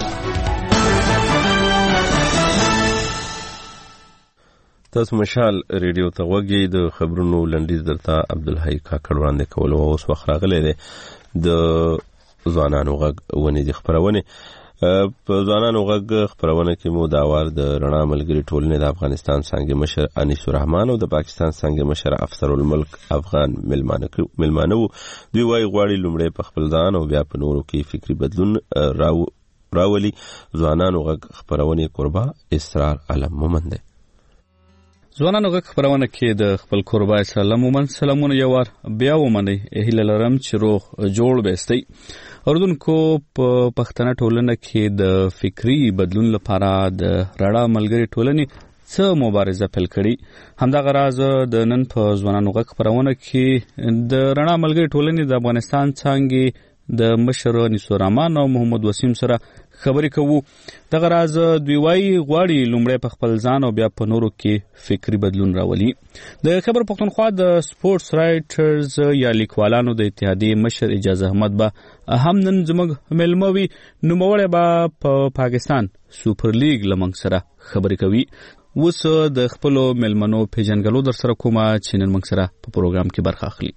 تاسو مشال ریډیو ته وګورئ. د خبرونو لنډیز درته عبدالحی کاکړ وړاندې کول او اوس وخت راغلی دی د ځوانانو غږ ونې د خبرونه په ځوانانو غږ خبرونه کې مو دا وار د رڼا ملګری ټولنې د افغانستان څنګه مشر انیس الرحمن او د پاکستان څنګه مشر افسر الملک افغان ملمانو دوی وايي غواړي لومړی په خپل ځان او بیا په نورو کې فکری بدلون راولي. ځوانانو غږ خبرونه قربا اسرار علم مومند دی. ځوانانو غږ خبرونه کې د خپل قربا اسرار علم مومند سلامونه یو وار بیا ومني. هیله لرم چې روغ جوړ بهستي. اردوونکو په پښتنه ټولنه کې د فکری بدلون لپاره د رڼا ملګری ټولنې څه مبارزه پیل کړې. همدغه راز د نن په ځوانانو غږ خبرونه کې د رڼا ملګری ټولنې د افغانستان څنګه د مشر انیس الرحمن او محمد وسیم سره خبرې کوو. دغه راز دوی وايي غواړي لومړی په خپل ځان او بیا په نورو کې فکری بدلون راولي. د خبر پښتونخوا د سپورتس رائټرز یا لیکوالانو د اتحادیې مشر اجازه احمد به هم نن زموږ مېلمه وي. نوموړی به په پاکستان سوپر لیګ لمنګ سره خبرې کوي. اوس د خپلو مېلمنو پیژنګلو در سره کومه چې نن موږ سره په پروګرام کې برخه اخلي.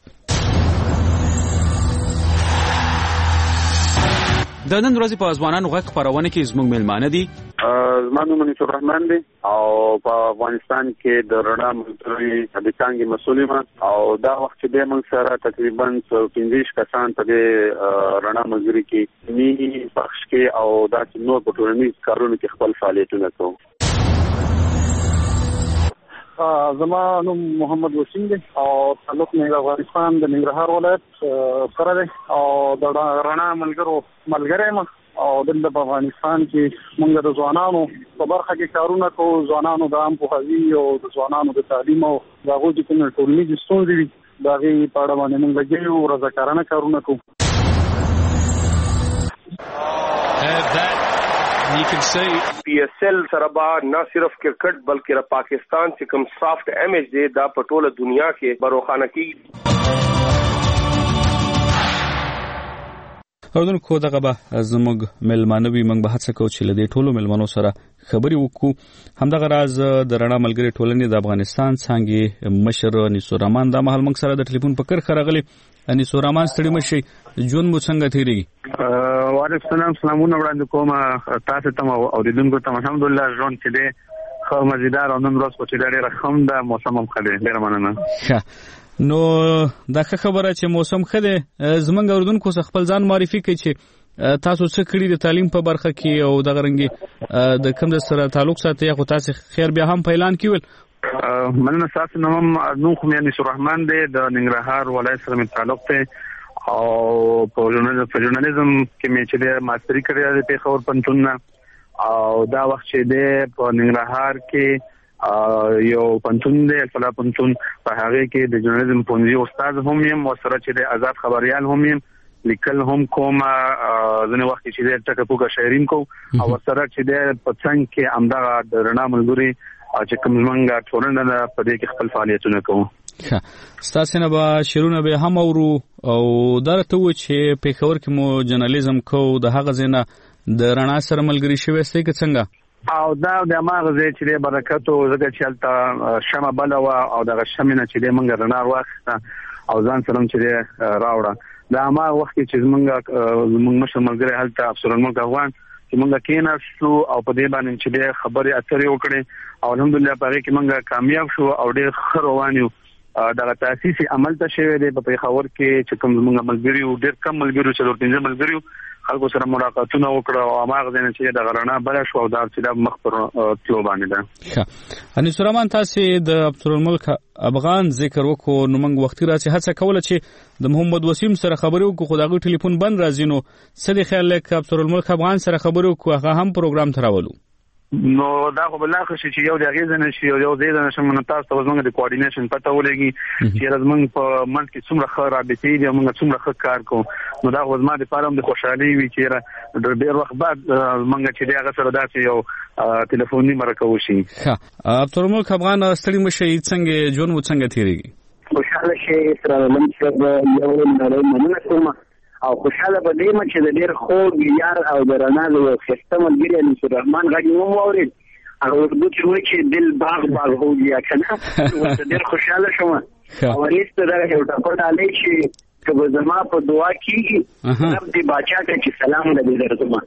د نن ورځې په ځوانانو غږ خبرونه کې زموږ مېلمانه دي. زما نوم انیس الرحمن دی او په افغانستان کې د رڼا ملګري د څنګه مسؤل یم او دا وخت چې د موږ سره تقریبا 15 کسان په رڼا ملګري کې نی پخش کې او دا چې نور په ټولنیز کارونو کې خپل فعالیتونه کوو. زما نوم محمد وسیم دی او تعلق مې افغانستان د ننګرهار ولایت سره دی او د رڼا ملګری یم او دلته په افغانستان کې موږ د ځوانانو په برخه کې کارونه کوو. ځوانانو د عام پوهاوي او د ځوانانو د تعلیم او د هغوی چې کومې ټولنیزې ستونزې وي د هغې په اړه باندې موږ لګیا یو، رضاکارانه کارونه کوو. You can see PSL سره با نه صرف کرکټ بلکې د پاکستان چې کوم سافټ امیج دی دا په ټوله دنیا کې بروخانه کیږي. اردوونکو دغه به زموږ مېلمانه وي. موږ به هڅه کوو چې له دې ټولو مېلمنو سره خبرې وکړو. همدغه راز د رڼا ملګری ټولنې د افغانستان څنګه مشر انیس الرحمن دا مهال موږ سره د ټلیفون په کرخه راغلی. انیس الرحمن ستړي مشي، ژوند مو څنګه تیریږي؟ وعلیکم السلام، سلامونه وړاندې کوم تاسو ته او اوریدونکو ته. الحمدلله ژوند چې دی خو مزیدار او نن ورځ چې ډېر ښه ده، موسم هم ښه دی. ډېر مننه. نو دا خبره چې موسم ښه دی، زمونږ اردوونکو څخه خپل ځان معرفي کوي چې تاسو څه کړی د تعلیم په برخه کې او د غرنګي د کوم سره تعلق ساتي خو تاسو خیر بیا هم په اعلان کې ول مننه تاسو نوم خو مې سورحمان دی د ننګرهار ولایت سره مې تعلق دی او په ژورنالیزم کې مې چې ماستری کړی دی په خبر پنځون او دا وخت چې دی په ننګرهار کې یو پنځون دی فلا پنځون په هغه کې د ژورنالیزم پونځي استاد هم یم او سره چې د آزاد خبريال هم یم لیکل هم کوم ځنه وخت چې د ټکپوګه شاعرین کو او سره چې د پڅنګ کې امدغه د رڼا ملګری چې کوم څنګه ټولنه په دې کې خپل فعالیتونه کوو ستاسو نه به شیرونه به هم اورو او درته و چې په خبر کې مو ژورنالیزم کو د هغه زنه د رڼا سره ملګری شوي ستې کې څنګه او دا د ماغزه چې د برکت او زګ چلتا شمه بلوا او د شمنه چې د منګ رڼا واخته او ځان سره چې راوړه دا ما وخت چې موږ مشر ملګری هلته افسر الملک افغان چې موږ کېناستو او په دې باندې چې د خبرې اترې وکړې او الحمدلله په هغه کې موږ کامیاب شو او ډېر ښه روان یو دا تاسیسي عمل ته شوی دی په خبر کې چې کوم موږ ملګری او ډېر کم ملګری چې ورته ملګری خلکو سره ملاقاتونه وکړو او هغه ځنه چې د غرنا بل شو او دا چې د مخبر تلو باندې ده انیس الرحمن تاسو د عبدالملک افغان ذکر وکړو نو موږ وخت راځي هڅه کوله چې د محمد وسیم سره خبرو کو خدای ټلیفون بند راځي نو سړي خیال لک عبدالملک افغان سره خبرو کو هغه هم پروګرام تراولو نو دا خو بل اخر شي چې یو د غیزنه شي یو د دې نشم تاسو ته زموږ د کوارډینیشن پته ولګي چې زموږ په منځ کې څومره ښه رابطې دي موږ څومره ښه کار کوو نو دا خو زما د پاره د خوشحالي وي چې ډېر وخت بعد موږ چې دا سره داسې یو ټلیفوني مرکه وشي عبدالملک افغان ستړي مشي څنګه جون و څنګه تیریږي خوشاله شي سره موږ یو نړۍ مننه کوم او خوشاله به دې چې د ډېر خوږ یار او د رڼا له سیستم ملګری انیس الرحمن غږ مو واورید او ورته چې وایي چې دل باغ باغ هو یا کنه ډېر خوشاله شوم او ریسته دا یو ټاکل علی چې کله زما په دعا کېږي رب دې باچا ته چې سلام دې درته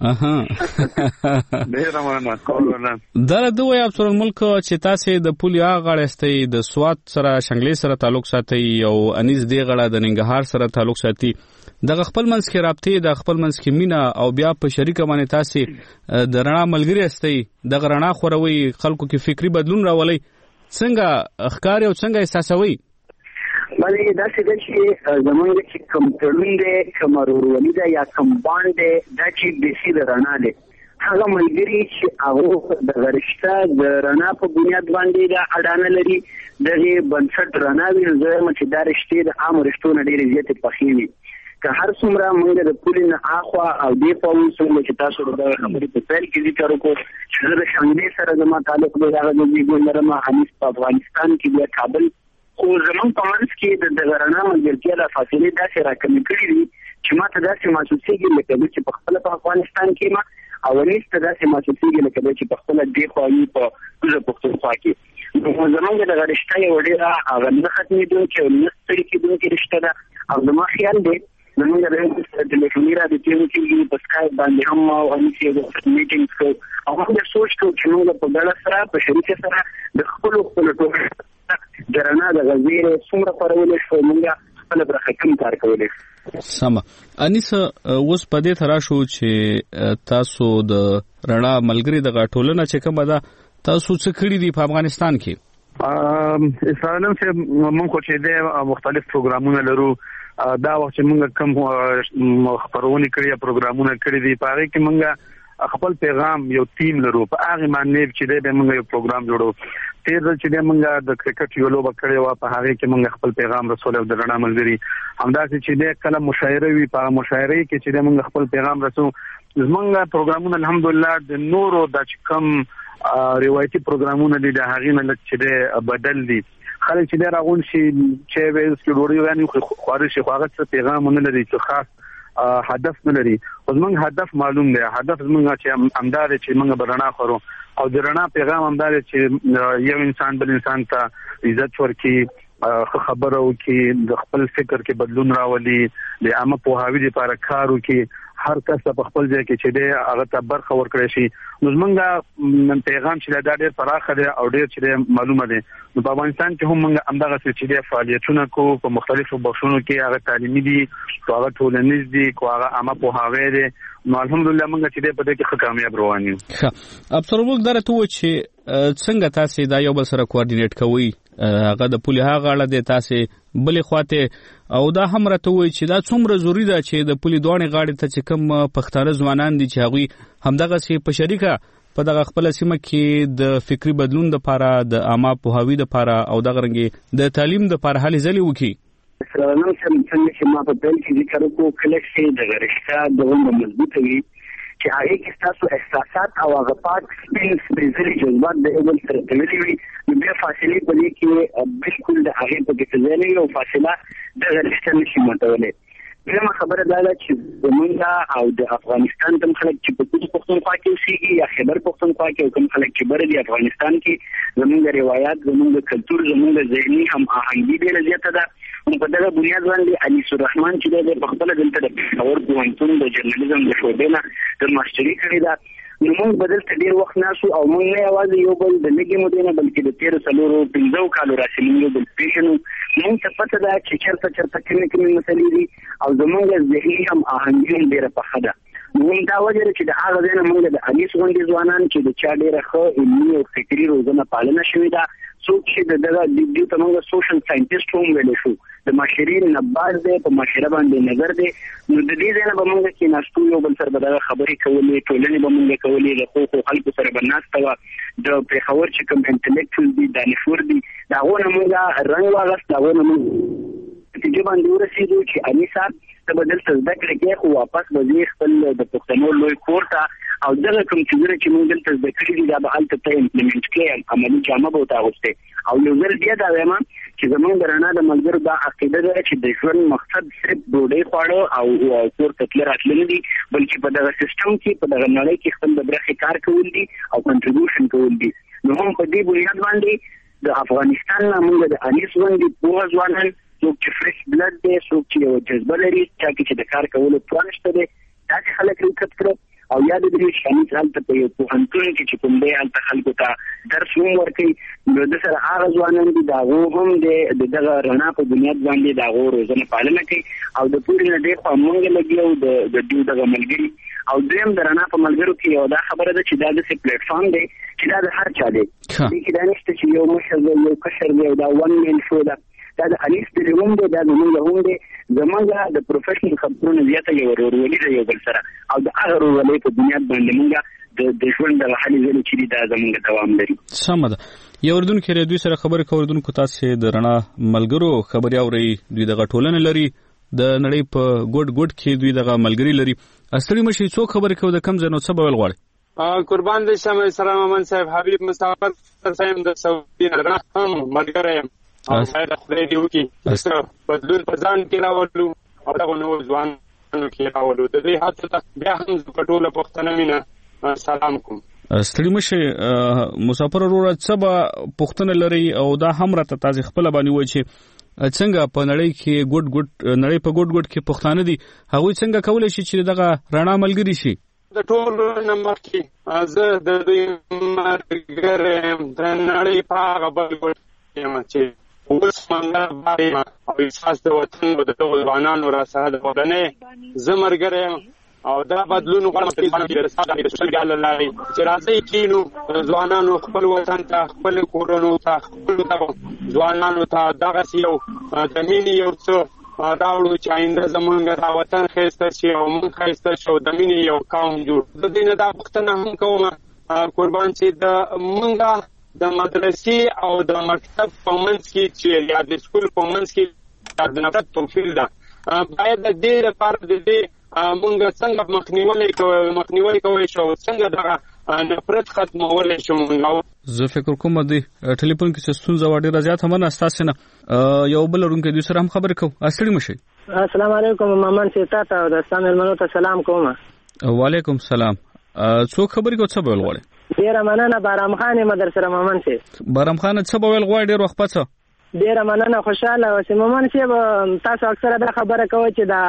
دا دوی عبدالملک چې تاسو د پولیا غړستې د سواد سره شنګلې سره تعلق ساتي او انیس دی غړه د ننګرهار سره تعلق ساتي د خپل منځ کې رابطې د خپل منځ کې مینا او بیا په شریک باندې تاسو د رڼا ملګری استئ د رڼا خوروي خلکو کې فکری بدلون راولي څنګه اخکار او څنګه احساسوي باندې دا څه چې زمونږ چې کوم تړون دی کوم ورورولي دا یا کوم باندې دا چې د سي د رڼا دی هغه ملګری چې هغه د غرشته د رڼا په بنیاد باندې دا اډانه لري دغه بنسټ رڼا وي زه چې دا رښتې د عام رښتو نه ډېر زیات پخېوي که هر څومره موږ د پولین اخوا او دی په وسو چې تاسو د خبرې په پیل کې ذکر وکړو چې د شنګلې سره زما تعلق دی هغه د ګورنرما حنیف په افغانستان کې د کابل خو زمون په منځ کې د رڼا ملګرتیا د فاصلې داسې راکمې کړې دي چې ماته داسې محسوسېږي لکه چې په خپل په افغانستان کې ما او نيسته داسې محسوسېږي لکه چې په خپل دی خو یې په ټول پښتونخوا کې زمونږ د غرشته یو ډېر هغه نه ختمېدونکې او نه ستړي کېدونکې رشته ده او زما خیال دی زمونږ د ټلیفوني راډیو کې په سکایپ باندې هم او همیشه د میټینګ کو او موږ سوچ کوو چې موږ په ډله سره په شریک سره د خپل ټول د رڼا د غزيره څومره پرولې شو موږ خپل برخه کوم کار کولای سم انیس اوس په دې ترا شو چې تاسو د رڼا ملګری د غټولنه چې کومه ده تاسو څه کړی دی په افغانستان کې اسرائیل چې موږ خو چې د مختلف پروګرامونه لرو دا وخت چې موږ کوم خبرونه کړی پروګرامونه کړی دي په هغه کې موږ خپل پیغام یو ټیم لرو په هغه باندې چې د موږ یو پروګرام جوړو تیر چې موږ د کرکټ یو لوبه کړې و په هغه کې موږ خپل پیغام رسول او د رڼا ملګری همداسې چې د کله مشاعره وی په مشاعره کې چې موږ خپل پیغام رسو زمونږ پروګرامونه الحمدلله د نورو د کم روایتي پروګرامونه دي د هغې نه لږ چې بدل دي خلک چې راغون شي چې ویل چې ډوړي یعنی خو شي خو هغه څه پیغام نه لري چې خاص هدف نه لري زمونږ هدف معلوم دی هدف زمونږ چې امدار چې موږ برنا خورو او د رڼا پیغام امدار چې یو انسان بل انسان ته عزت ورکړي خبرو کې د خپل فکر کې بدلون راولي د عامه پوهاوی لپاره کار وکړي هر کس په خپل ځای کې چې دی هغه ته برخه ورکړي شي. نو موږ پیغام چې دا ډېر پراخه دی او ډېر چې معلومه دی. نو په افغانستان کې هم موږ همدغه چې دی فعالیتونه کو په مختلفو بخښونو کې، هغه تعلیمي دي، هغه ټولنیز دي، هغه عامه پوهاوی دی. نو الحمدلله موږ چې دی په دې کې ښه کامیاب روان یو. افسر ورک درته و چې څنګه تاسو دا یو بل سره کوارډینیټ کوئ؟ هغه د پولی هغه اړه د تاسو بلې خواته او دا هم راته وایي چې دا څومره ضروری ده چې د پولی دوه غاړې ته چې کوم پښتانه ځوانان دي چې هغه همدغه سي په شریکه په دغه خپل سیمه کې د فکری بدلون لپاره، د عامه پوهاوی لپاره او د غرنګي د تعلیم لپاره هلي ځلې وکړي. سلام څنګه چې ما په پیل کې ذکر وکړو کله چې د غرشته دغه مضبوط وي چې هغه کې تاسو احساسات او هغه پاک سپیشلی جذبات د یو بل سره تړلي وي، نو بیا فاصله په دې کې بالکل د هغه په کې ځای نه او فاصله د غرشته نشي ماتولی. بلما خبره دا ده چې زمونږ او د افغانستان کوم خلک چې په کوم پښتونخوا کې اوسېږي یا خیبر پښتونخوا کې او کوم خلک چې بره دي افغانستان کې، زمونږ روایت، زمونږ کلتور، زمونږ ذهني هم آهنګي ډېره زیاته ده. نو په دغه بنیاد باندې انیس الرحمن چې د خپل دلته د پېښور پوهنتون د جرنالیزم د شعبې نه د ماستري کړې ده. نو موږ بدل ته ډېر وخت ناسو او موږ نه یوازې یو بل د لږې مودې نه بلکې د 13 کالو راسې موږ یو بل پېژنو. موږ ته پته ده چې چېرته کومې مسلې دي او زموږ ذهني هم آهنګي هم ډېره پخه ده. موږ دا وجه ده چې د هغه ځای نه موږ د انیس غوندې ځوانان چې د چا ډېره ښه علمي او فکري روزنه پالنه شوې ده، څوک چې د دغه دې ته موږ سوشل ساینټیسټ هم ویلی شو، د معاشري نباز دی، په معاشره باندې نظر دی. نو د دې ځای نه به موږ کېناستو، یو بل سره به دغه خبرې کولې، ټولنې به موږ کولې، د ښو خلکو سره به ناسته وه. د پېښور چې کوم انټلیکچوال دي، دانشور دي، د هغو نه موږ رنګ واغست، د هغو نه موږ نتیجې باندې ورسېدو چې علي صاحب ته به دلته زده کړې کوې خو واپس به ځې خپل د پښتنو لوی کور ته او دغه کوم څیزونه چې موږ دلته زده کړي دي دا به هلته ته امپلیمنټ کړې، عملي جامه به ورته اغوستې. او یو ځل بیا دا وایم چې زموږ د رڼا د ملګرو دا عقیده ده چې د ژوند مقصد صرف ډوډۍ خواړه او کور ته تلل راتلل نه دي، بلکې په دغه سیسټم کې، په دغه نړۍ کې خپل د برخې کار کول دي او کنټریبیوشن کول دي. نو هم په دې بنیاد باندې د افغانستان نه موږ د انیس غوندې پوهه ځوانان، څوک چې فرش بلډ دی، څوک چې یو جذبه لري، چا کې چې د کار کولو توان شته دی، داسې خلک راوکت کړه. او یا د دې شانیز هلته په یو پوهنتون کې چې کوم دی هلته خلکو ته درس هم ورکوي. نو د سره هغه ځوانان دي د هغو هم د دغه رڼا په بنیاد باندې د هغو روزنه پالنه کوي او د پورې نه ډېر خوا موږ لګي د دوی دغه ملګري. او دویم د رڼا په ملګرو کې یو دا خبره ده چې دا داسې پلیټفارم دی چې دا د هر چا دی، دې کې دا نشته چې یو مشر دی، یو کشر دی او دا ون مین شو ده. دا د انیس ټلوم دی، دا زموږ هم دی، زموږ د پروفیشنل خبرونه زیاته یو ورورولي ده یو بل سره، او د هغه ورورولۍ په بنیاد باندې موږ د ژوند دغه هلې ځلې چې دي دا زموږ دوام لري. سمه ده. یو اردونکي دوی سره خبرې کوو. اردونکو تاسو د رڼا ملګرو خبرې اورئ، دوی دغه ټولنه لري، د نړۍ په ګوټ کې دوی دغه ملګري لري. اصلي مشي څوک خبرې کوي د کم ځای نو څه به ویل غواړي؟ قربان دې شم. سلام امن صاحب، حبیب مصطفی صاحب د سعودي نه هم ملګری یم او باید خدای دې وکړي بدلون په ځان کې راولو او دغه نور ځوانانو کې راولو. د دې هڅو ته بیا هم په ټوله پښتنه مینه سلام کوم. ستړي مشي مسافر وروره، څه به پوښتنه لري او دا هم راته تاسو خپله باندې وایي چې څنګه په نړۍ کې نړۍ په ګوټ کې پښتانه دي، هغوی څنګه کولی شي چې دغه رڼا ملګري شي؟ د ټولو نه مخکې زه د دوی ملګری یم، د نړۍ په هغه بل ګوټ یم چې اوس منګر باندې او احساس د وطن او د ټولو ځوانانو را سره د ودانۍ زه ملګری یم او دا بدلون غواړم چې د سوشل میډیا له لارې چې راځي کینو ځوانانو خپل وطن ته، خپل کورونو ته، خپل ځوانانو ته دغسې یو د مینې یو څه راوړو چې آینده زمونږ دا وطن ښایسته شي او موږ ښایسته شو، د مینې یو قوم جوړ. د دې نه دا پوښتنه هم کوم قربان چې د موږ د مدرسې او د مکتب په منځ کې چې یا د سکول په منځ کې د نفرت توفیر ده، باید د دې لپاره د دې موږ څنګه مخنیوی کولی شو، څنګه دغه نفرت ختمولی شو. زه فکر کوم د ټلیفون کې څه ستونزه وه ډېره زیاته مننه ستاسې نه. یو بل لرونکی دوی سره هم خبرې کوو. ستړي مشئ. السلام علیکم. مامن سیتا ته او د ستا مېلمنو ته سلام کوم. وعلیکم سلام. څوک خبرې کوي، څه به ویل غواړې؟ ډېره مننه. بارام خان یم در سره مامن صاحب. بارام خان څه به ویل غواړې؟ ډېر وخت پڅه. ډېره مننه، خوشحاله اوسې. مامن صاحب تاسو اکثره دا خبره کوئ چې دا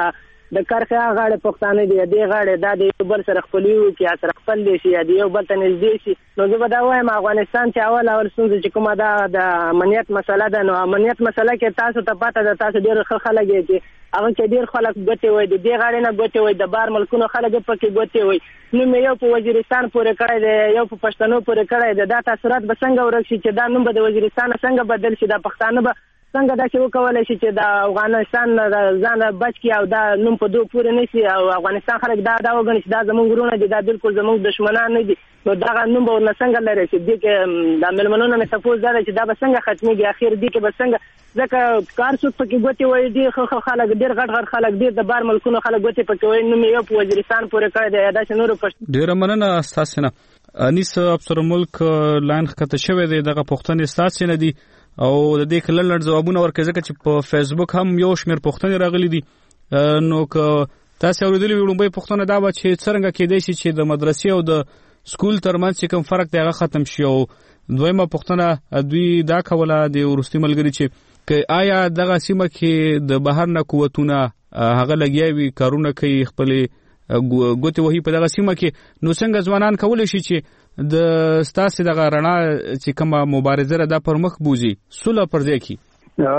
د کرخه غاړه پښتانه دی د غاړه د یو بل سره خپلوي چې سره خپل دي شي د یو بل ته نږدې شي. نو زه به دا وایم افغانستان چې اول څنګه چې کومه دا د امنیت مسله ده، نو امنیت مسله کې تاسو ته پته ده، تاسو ډیر خلک چې هغه کې ډیر خلک ګوتې وای د دې غاړې نه ګوتې وای د بار ملکونو خلک پکې ګوتې وای. نو مې یو په وزیرستان پورې کړی دی، یو په پښتنو پورې کړی دی. دا تاثیرات به څنګه ورک شي چې دا نوم به د وزیرستان څنګه بدل شي، دا پښتانه به څنګه دا چې وکولای شي چې د افغانستان ځان بچ کی او دا نوم په دوه پورې نشي او افغانستان خلک دا وګڼي چې دا زموږ ورونه دي، دا بالکل زموږ دشمنان نه دي. نو دا نوم به ورنه څنګه لري چې دې کې د ملمنونو نه تفوز دا چې دا به څنګه ختميږي، اخر دې کې به څنګه ځکه کار څوک پکې ګوتې وای دي خلک ډیر غټ خلک ډیر د بار ملکونو خلک ګوتې پکې وای. نو مې یو په وزیرستان پورې کړی دی دا چې نور پښتون. ډیر مننه تاسو نه انیس افسر ملک لاین خطه شوی دی دغه پښتون تاسو نه دي او د دې کلن ځوابونه ورکړي ځکه چې په فیسبوک هم یو شمېر پښتنې راغلي دي. نو که تاسو اوریدلی وړومبۍ پښتنه دا و چې څنګه کېدای شي چې د مدرسې او د سکول ترمنځ کوم فرق دی هغه ختم شي، او دویمه پښتنه دوی دا کوله د ورستي ملګری چې آیا دغه سیمه کې د بهر نه قوتونه هغه لګیاوي کارونه کوي خپل ګوتې وهي په دغه سیمه کې، نو څنګه ځوانان کولی شي چې د ستاسو دغه رڼا چې کومه مبارزه ده پر مخ بوزي سوله پر ځای کی؟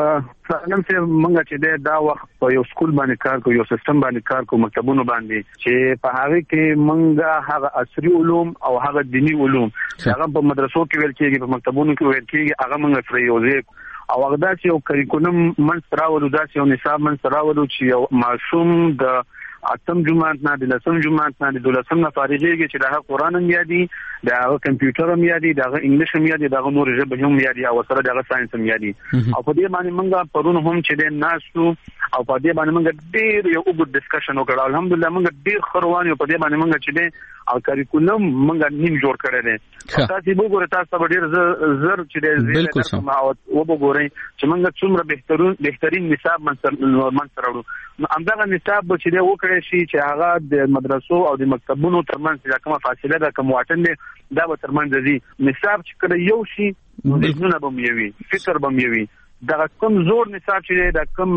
څنګه چې موږ چې دا وخت په یو سکول باندې کار کوو، یو سیستم باندې کار کوو، مکتبونو باندې چې په هغه کې موږ هغه عصري علوم او هغه دینی علوم هغه په مدرسو کې ویل کېږي، په مکتبونو کې ویل کېږي، هغه موږ سره یوځای او هغه دا چې یو کریکولم منځ راوړو، دا چې یو نصاب منځ راوړو چې یو معصوم د اتم جمعات نه د لسم جمعات نه د دولسم نه فارغېږي چې دغه قرآن هم یادي، دغه کمپیوټر هم یادي، دغه انګلیش هم یادي، دغه نور ژبې هم یادي او سره دغه ساينس هم یادي. او په دې باندې موږ پرون هم چې د ناسو او په دې باندې موږ ډېر یو اوږد ډسکشن وکړ. الحمدلله موږ ډېر خروان یو په دې باندې موږ چې د او کریکولم موږ نیم جوړ کړی دی. تاسو وګورئ تاسو به ډېر زر چې د زیات او وګورئ چې موږ څومره بهترین نصاب منځ راوړو. همدغه نصاب چې دی وکړی شي چې هغه د مدرسو او د مکتبونو ترمنځ چې کومه فاصله ده کوم واټن دی دا به ترمنځ دي. نصاب چې کله یو شي ذهنونه به یوي، فکر به یوي. دا کوم زور نصاب چې دی دا کوم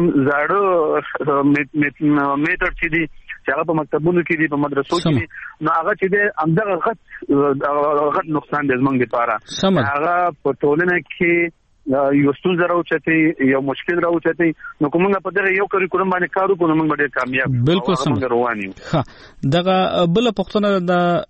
زاړه میتر چې دی چې هغه په مکتبونو کې دي په مدرسو کې دي، نو هغه چې دی همدغه غټ نقصان دی زموږ لپاره. هغه په ټولنه کې یو ستونزه راوچتي، یو مشکل راوچتي، نو کومه په دغه یو کریکولم باندې کار وکړو موږ ډېر کامیاب بالکل سم رواني. ها دغه بل پښتنه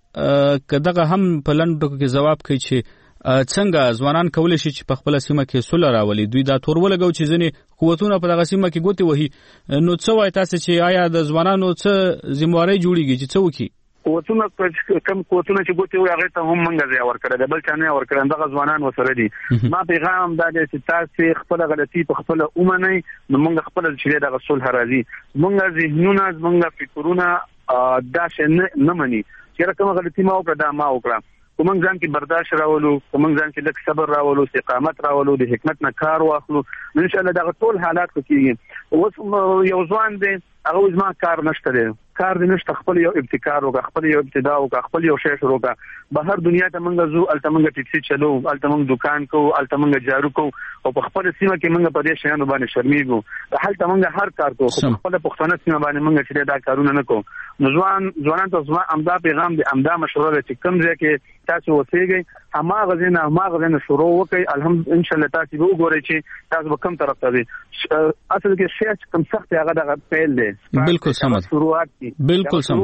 دغه هم په لنډو کې جواب کوي چې څنګه ځوانان کولی شي چې په خپل سیمه کې سوله راولي. دوی دا تور ولګو چې ځنې قوتونه په دغه سیمه کې ګوتې وهي، نو څه وایي تاسو چې آیا د ځوانانو څه ذمہواری جوړیږي چې څه وکړي؟ قوتونه کم قوتونه چې ګوتې وي هغه ته هم موږ ځای ورکړی دی، بل چا نه ورکړی، دغه ځوانان وسره دي. ما پیغام دا دی چې تاسو خپل غلطي په خپل ومنئ، نو موږ خپل چې دغه صلح راځي. موږ ذهنونه موږ فکرونه دا څه نه مني چې کومه غلطي ما وکړه دا ما وکړه. کوم ځان کې برداشت راولو، کوم ځان کې لږ صبر راولو، استقامت راولو، د حکمت نه کار واخلو، ان شاء الله دا ټول حالات کېږي. اوس یو ځوان دی هغه زما کار نشته دی، کار دې نشته، خپل یو ابتکار وکړه، خپل یو ابتدا وکړه، خپل یو شی شروع وکړه. بهر دنیا ته موږ ځو، الته موږ ټیکسي چلو، الته موږ دکان کوو، الته موږ جارو کوو، او په خپل سیمه کې موږ په دې شیانو باندې شرمېږو. هلته موږ هر کار کوو، خو خپل پښتنه سیمه باندې موږ چې دا کارونه نه کوو. نو ځوانان ته زما امدا پیغام دی، امدا مشوره ده چې کوم ځای کې تاسو وسیږئ هماغه ځای نه شروع وکړئ. الحمدلله ان شاء الله تاسو به وګورئ چې تاسو به کوم طرف ته ځئ. اصل کې شی کوم سخت هغه دغه پیل دی. بالکل سم شروعات دي، بالکل سم. او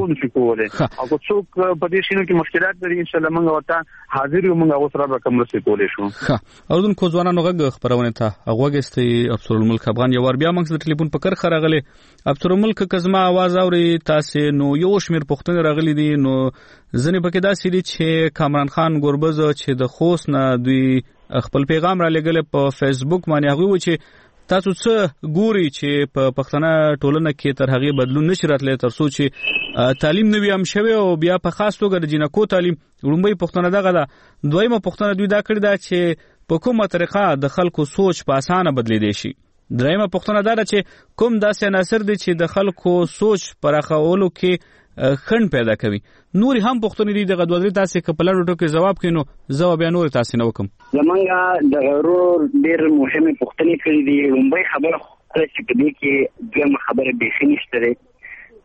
که څوک په دې شینو کې مشکلات لري ان شاء الله موږ ورته حاضر یو، موږ اوس را کوم رسې کولې شو. ها اردن کو ځوانانو غږ خبرونه ته غوږستي افسر الملک افغان یو ور بیا موږ د ټلیفون په کر خراغله. افسر الملک کزما आवाज اوري تاسو نو یو شمیر پښتون راغلي دي، نو ځنې پکې دا سړي چې کامران خان ګوربز چې د خوست نه دوی خپل پیغام را لګل په فیسبوک باندې، هغه و چې تاسو څه ګوري چې په پښتنه ټولنه کې تر هغه بدلون نشي راتلی تر څو چې تعلیم نوی هم شوی او بیا په خاص توګه د جنکو تعلیم وړومبۍ پښتنه دغه ده. دویمه پښتنه دوی دا کړی دا چې په کومه طریقه د خلکو سوچ په اسانه بدلیدي شي. دریمه پښتنه دا ده چې کوم داسې عناصر دي چې د خلکو سوچ پراخولو کې خنډ پیدا کوي. نور هم پښتون دي دغه دوه تاسو کپلر ټکو جواب کینو جواب بیا نور تاسو نه وکم. زمونږه د غرور ډیر مهمه پښتني کړی دی. لومبۍ خبره چې په دې کې دغه خبره به نشته ده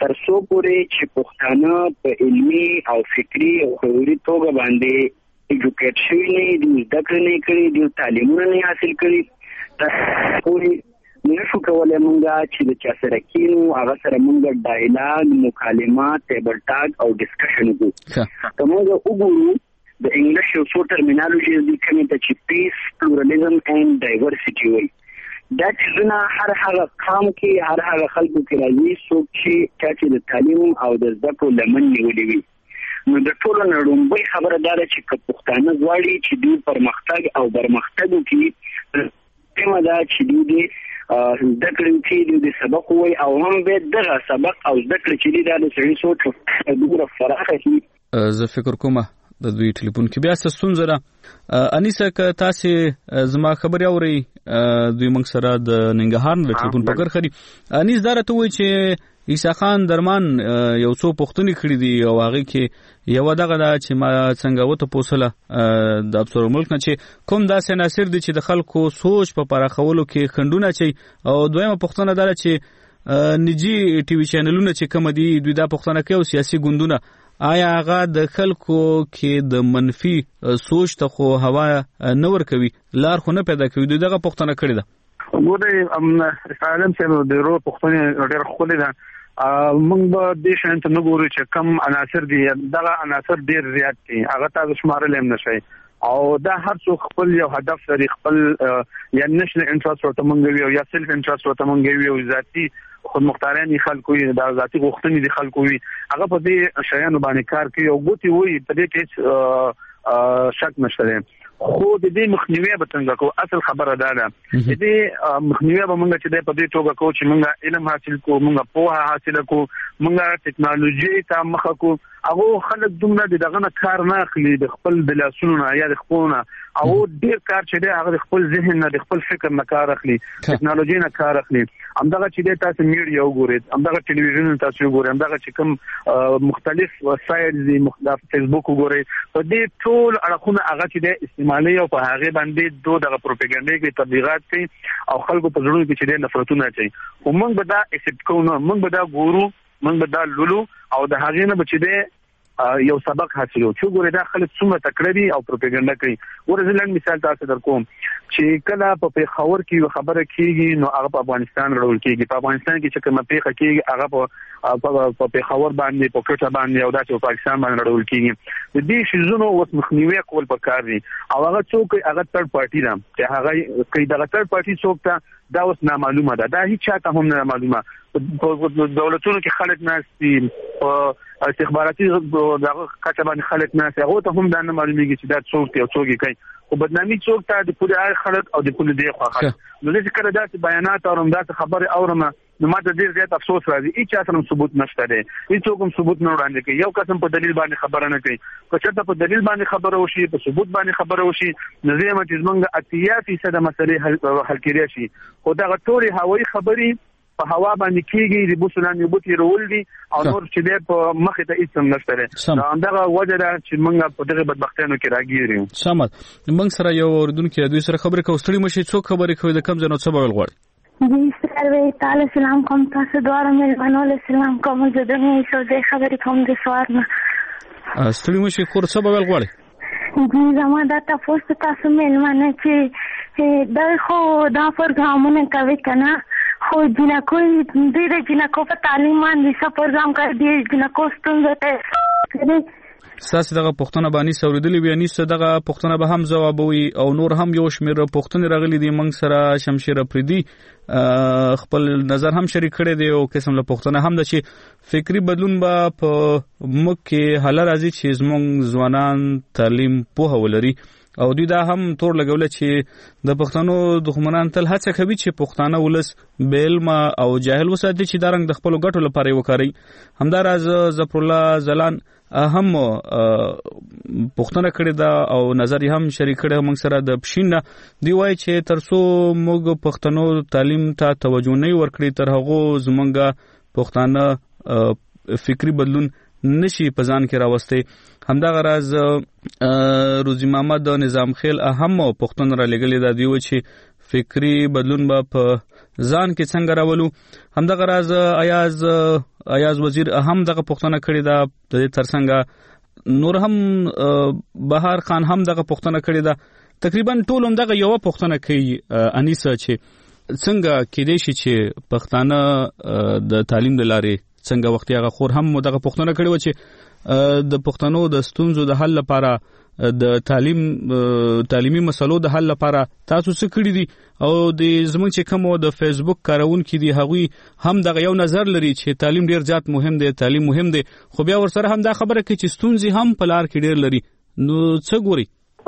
تر څو پورې چې پښتانه په علمي او فکری او شعوري توګه باندې ایجوکیټ شوي نه دي، زده کړې نه کړي دي، تعلیمونه نه حاصل کړي، تر پورې نشو کولی مونږ چې د چا سره کینو، هغه سره مونږ ډایلاګ، مکالمه، ټیبل ټاک او ډسکشن وکړو. که مونږ وګورو د انګلیش یو څو ټرمینالوجیز دي کومې ته چې پیس، پلورالېزم اینډ ډایورسټي وایي. دا چیزونه هر هغه قام کې، هر هغه خلکو کې راځي څوک چې د تعلیم او د زده کړو لمن نیولې وي. نو د ټولو نه لومړۍ خبره دا ده چې که پښتانه غواړي چې دوی پرمختګ او برمختګ وکړي، کومه ده چې دوی زده کړې وکړي، دوی د سبق ووایي او هم باید دغه سبق او زده کړې چې دي دا د سړي سوچ دومره فراخه شي. زه فکر کومه د دوی ټلیفون کې بیا څه ستونزه ده. انیسه که تاسې زما خبرې اورئ، دوی موږ سره د ننګرهار د ټلیفون په کرښه دي. انیس دا راته وایي چې عیسی خان درمان یو څو پوښتنې کړي دي او هغې کې یوه دغه ده چې ما څنګه وتپوسله د افسر الملک نه چې کوم داسې عناصر دي چې د خلکو سوچ په پراخولو کې خنډونه اچوي، او دویمه پوښتنه دا ده چې نجي ټي وي چینلونه چې کوم دي دوی دا پوښتنه کوي او سیاسي ګوندونه آیا هغه د خلکو کې د منفي سوچ ته خو هوا نه ورکوي، لار خو نه پیدا کوي؟ دوی دغه پوښتنه کړې ده. ګورئ سالم صاحب د رو پوښتنې ډېره ښکلې ده. موږ به دې شان ته نه ګورو چې کم عناصر دي، دغه عناصر ډېر زیات دي، هغه تاسو شمارلی هم نه شئ. او دا هر څوک خپل یو هدف لري، خپل یا نشنل انټرست ورته منګوي او یا سیلف انټرست ورته منګوي او ذاتي خود مختاران خلکو وي، دا ذاتي غوښتنې دي خلکو وي، هغه په دې شیانو باندې کار کوي او ګوتې وي، په دې کې هیڅ شک نشته دی. خو د دې مخنیوي به څنګه کوو؟ اصل خبره دا ده د دې مخنیوي به موږ چې په دې توګه کوو چې موږ علم حاصل کوو، موږ پوهه حاصله کوو، موږ ټکنالوژي ته مخه کوو. هغه خلک دومره دغه نه کار نه اخلي د خپل د لاسونو نه یا د خپلو نه، او ډېر کار چې دی هغه د خپل ذهن نه، د خپل فکر نه کار اخلي، ټکنالوژي نه کار اخلي. همدغه چې دی تاسو میډیا وګورئ، همدغه ټلویزیون تاسو وګورئ، همدغه چې کوم مختلف وسایل دي، مختلف فیسبوک وګورئ، په دې ټول اړخونه هغه چې دی استعمالي او په هغې باندې دغه پروپاګاندا کې تبلیغات کوي او خلکو په زړونو کې چې دی نفرتونه اچوي. خو موږ به دا اکسپټ کوو نه، موږ به دا ګورو، موږ به دا لولو او د هغې نه به چې دی یو سبق حاصلو. چې ګورې دا خلک څومره تکړه دي او پروپاګاندا کوي. ګوره زه لنډ مثال تاسو در کوم چې کله په پېښور کې یو خبره کېږي نو هغه په افغانستان راوړل کېږي، په افغانستان کې چې کومه پېښه کېږي هغه په پېښور باندې، په کوټه باندې او داسې په پاکستان باندې راوړل کېږي. د دې شیزونو اوس مخنیوي کول پکار دي او هغه څوک هغه تھرډ پارټي ده چې هغه کوي، دغه تھرډ پارټي څوک ته دا اوس نامعلومه ده، دا هیڅ چا ته هم نه معلومه. په دولتونو کې خلک ناست دي، په استخباراتي دغه کچه باندې خلک ناست دي، هغه ته هم دا نه معلومیږي چې دا څوک دی او څوک یې کوي. خو بدنامي څوک ته د پوره هغه خلک او د پوره دی خو خلک. نو چې کله داسې بیانات اورم، داسې خبرې اورم، نو ماته ډېر زیات افسوس راځي. هیڅ چا سره ثبوت نشته دی، هیڅوک هم ثبوت نه وړاندې کوي، یو قسم په دلیل باندې خبره نه کوي. که چېرته په دلیل باندې خبره وشي، په ثبوت باندې خبره وشي، نو زه یم چې زموږ 80% مسلې حل کېدای شي. خو دغه ټولې هوایي خبرې په هوا باندې کېږي، د بوسو لاندې بوتې رول دي او نور چې دی په مخې ته هېڅ هم نشته دی. همدغه وجه ده چې موږ په دغې بدبختیانو کې راګیر یو. سمه موږ سره یو اورېدونکي دوی سره خبرې کوو. ستړي مه شئ، څوک خبرې کوي، د کوم ځای نه څه به ویل غواړئ؟ جی سروي تعالی سلام کوم، تاسو دواړه مېلمنو له سلام کوم. زه د سعودي خبرې کوم د سوار نه. ستړي مه شئ، خور څه به ویل غواړئ؟ جی زما دا تاسو تاسو مېلمانه چې دا خو دا پروګرامونه کوي که نه، خو جنکو دوی د جنکو په تعلیم باندې څه پروګرام کوي، د جنکو ستونزو ته کوي. ستاسې دغه پوښتنه به انیس اورېدلې وي، انیس دغه پوښتنه به هم ځوابوي او نور هم یو شمېر پوښتنې راغلي دي. موږ سره شمشیر افریدي خپل نظر هم شریک کړی دی او قسم له پوښتنه هم ده چې فکري بدلون به په موږ کې هله راځي چې زموږ ځوانان تعلیم پوهه ولري او دوی دا هم تور لګوله چې د پښتنو دښمنان تل هڅه کوي چې پښتانه ولس بې علمه او جاهل وساتي چې دا رنګ د خپلو ګټو لپاره یې وکاروي. همداراز ظفرالله ځلان هم پوښتنه کړې ده او نظر یې هم شریک کړی موږ سره د پښین نه. دوی وایي چې تر څو موږ پښتنو تعلیم ته توجه نه ورکړي تر هغو زموږ پښتانه فکري بدلون نشي په ځان کې راوستی. همدغه راز روزي محمد نظام خیل هم پښتون را لګلې ده. دوی وایي چې فکری بدلون به په ځان کې څنګه راولو. همدغه راز ایاز وزیر هم دغه پوښتنه کړې ده. د دې ترڅنګ نور هم بهار خان هم دغه پوښتنه کړې ده. تقریبا ټول هم دغه یو پوښتنه کوي انیسه چې څنګه کېدای شي چې پښتانه د تعلیم د لارې څنګه وختي هغه خور هم دغه پوښتنه کړې و چې د پښتنو د ستونزو د حل لپاره د تعلیمي مسلو د حل لپاره تاسو څه کړی دي او د زموږ چې کوم د فیسبوک کارونکو دي هغوی هم دغه یو نظر لري چې تعلیم ډیر زیات مهم دی، تعلیم مهم دی، خو بیا ورسره هم دا خبره کوي چې ستونزې هم په لار کې ډیر لري. نو څه ګوري؟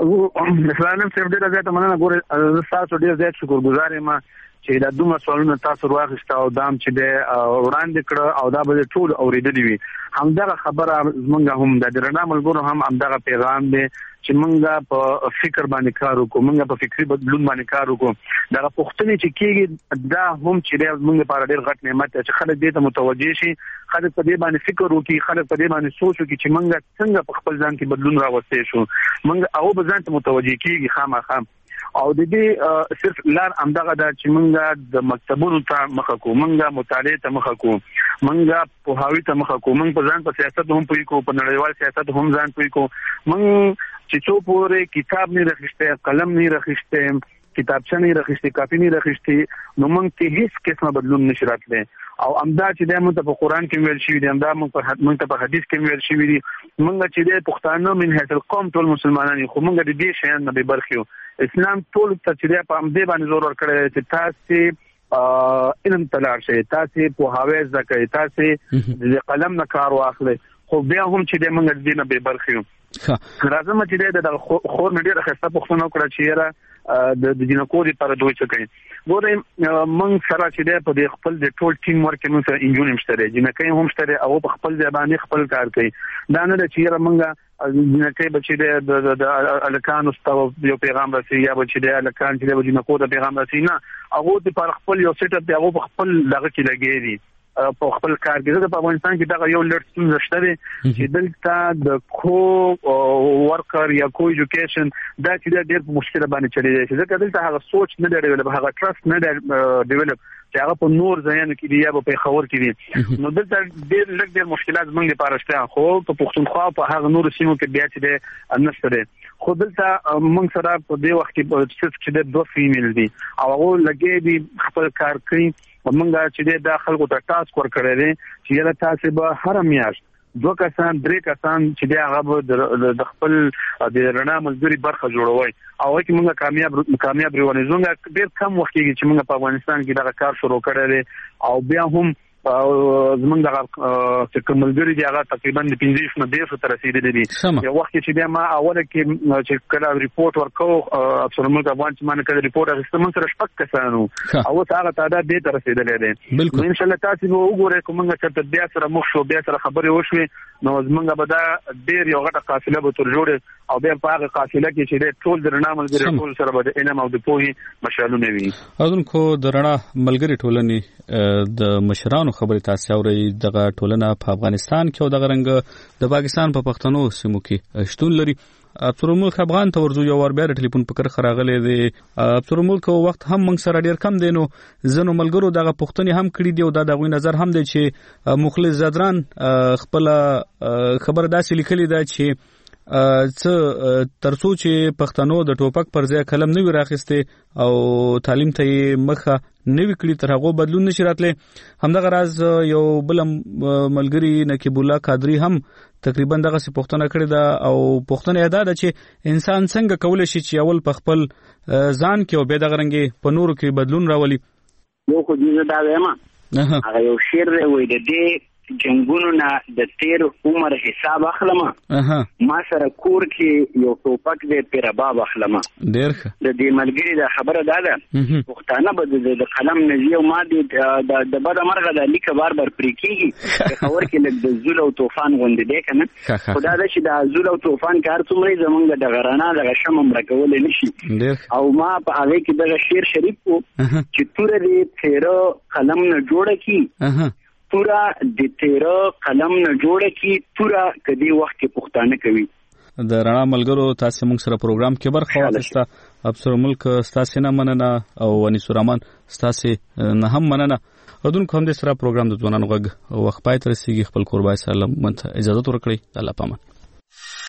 اسلام صاحب ډیر زیات مننه. ګوري تاسو ډیر زیات شکرګزار یم چې دا دومره سوالونه تاسو واخیسته او دام چې د وړاندې کړه او دا به ټول اوریدلی وي. همدغه خبره زمونږ هم د رڼا ملګرو هم همدغه پیغام دی چې مونږ په فکر باندې کار وکړو، مونږ په فکری بدلون باندې کار وکړو. دا پوښتنې چې کېږي دا هم چې مونږ لپاره ډېر غټ نعمت دی چې خلک دې ته متوجه شي، خلک په دې باندې فکر وکړي، خلک په دې باندې سوچ وکړي چې مونږ څنګه په خپل ځان کې بدلون راوستي شو. مونږ او به ځان ته متوجه کېږي خامخا او د دې صرف لار همدغه دا چې مونږ د مکتبونو ته مخه کو، مونږ مطالعه ته مخه کو، مونږ پوهاوی ته مخه کو، مونږ په ځان په سیاست هم پوي کو، په نړیوال سیاست هم ځان پوي کو. مونږ چې څو پورې کتاب نه راخسته، قلم نه راخسته، کتابچه نه راخسته، کاپی نه راخسته، نو مونږ ته هیڅ قسمه بدلون نشي راتلی. او امدا چې د موږ په قران کې ویل شوی دی، امدا موږ په حدیث کې ویل شوی دی، موږ چې د پښتانه من هیڅ القوم ټول مسلمانان خو موږ د دې شیان نه به برخیو. اسلام ټول ته چې په امدې باندې زور ورکړی چې تاسو علم تلار شي، تاسو په هاوی ځکه تاسو د قلم نه کار واخلئ، خو بیا هم چې د موږ د دې نه به برخیو. راځم چې د خور نه ډیره خسته پښتنه وکړه چې یاره د جنکو د پر دوی څه کوي. ګورئ موږ سره چې په د خپل د ټول ټیم ورک موږ سره انجونې مشتري جنکې هم مشتري او په خپل ځبانې خپل کار کوي. دا نه چې یاره موږ جنکې بچي د الکان استو یو پیغام راسي یا بچي د الکان چې د جنکو د پیغام راسي نه، هغه د پر خپل یو سیټ اپ دی، هغه خپل دغه کې لګېږي په خپل کار کې. په افغانستان کې دا یو لړ ستونزه شته چې دلته د کو ورکر یا کو ایجوکیشن دا چې ډېر مشکل باندې چلی دی، چې ځکه دلته هغه سوچ نه دی ډیولپ، هغه ټرست نه دی ډیولپ چې هغه په نور ځایونو کې دی یا په خبر کې دی. نو دلته ډېر مشکلات موږ لپاره شته، خو په پښتونخوا په هغه نور سیمو کې بیا چې نشته دی. خو دلته موږ سره په دې وخت کې چې د دوه فیمیل دي او هغه لګي دي خپل کار کوي. ومنګه چې د خلکو ته ټاسک ورکړی دی چې یله تاسو به هر میاشت 2 کسان 3 کسان چې هغه د خپل د رڼا ملګری برخه جوړوي او چې موږ کامیاب روانې زونګه ډېر کم وخت کې چې موږ په افغانستان کې دا کار شروع کړی دی او بیا هم زمونږ د ملګري دی هغه تقریبا 15 نه 10 تر رسیدلی دي. یو وخت چې بیا ما اوله کې چې کله ریپورت ورکو افسر ملک افغان چې ما نه کړی ریپورت اخیسته موږ سره شپږ کسانو او هغه تعداد دې تر رسیدلی دی. ان شاء الله تاسو به وګورئ کوم چې بیا سره مخ شو بیا سره خبرې وشوي نو زمونږ به دا ډېر یو غټه قافله به تر جوړه او بیا په هغه قافله کې چې ټول د رڼا ملګري ټول سره به د علم او د پوهې مشالونه وي. اذن کو د رڼا ملګري ټولنې د مشرانو خبرې تاسو اورئ. دغه ټولنه په افغانستان کې او دغه رنګ د پاکستان په پښتنو سیمو کې شتون لري. افسر ملک افغان ته ورځو یو ور بیا ټلیفون پکړه خراغلې دی. افسر ملک وخت هم موږ سره ډیر کم دی، نو زنو ملګرو دغه پښتني هم کړی دی او دا دغه نظر هم دی چې مخلص زدران خپل خبر داسې لیکلی دا چې ترڅو چې پښتنو د ټوپک پر ځای قلم نه وي راخسته او تعلیم ته مخه نه وکړي تر هغه بدلون نشي راتلی. همدغه راز یو بل ملګری نقیب الله قادری هم تقریبا دغه څه پوښتنه کړې ده او پوښتنه ادا ده چې انسان څنګه کولای شي چې اول په خپل ځان کې او به دغه رنګ په نورو کې بدلون راولي. یو خو دې دا وایم هغه یو شعر وای د دې جنگونو نه د تیر عمر حساب اخلم ما سره کور کې یو ټوپک دې پر باب اخلم. ډېر ښه د دې ملګری د خبره ده پښتانه به د قلم نزیو ما دې د بد مرغه د لیک بار پرې کیږي خبر کې لږ د زول او طوفان غوندې دی کنه. خدا دې چې د زول او طوفان کار څومره زمونږ د غرانا د شم مرکول نشي او ما په هغه کې د شعر شریف کو چې تور دې تیر قلم نه جوړ کی پورا د تیرا قلم نه جوړه کی پورا کدی وخت کې پښتانه کوي. د رڼا ملګرو تاسو موږ سره پروګرام کې برخه واخیسته افسر ملک ستاسو نه مننه او انیس الرحمن ستاسو نه هم مننه. اردوونکو هم د سره پروګرام د ځوانانو غږ وخت پای تر رسیدي. خپل قربای سلام منته اجازه ورکړئ. الله پامان.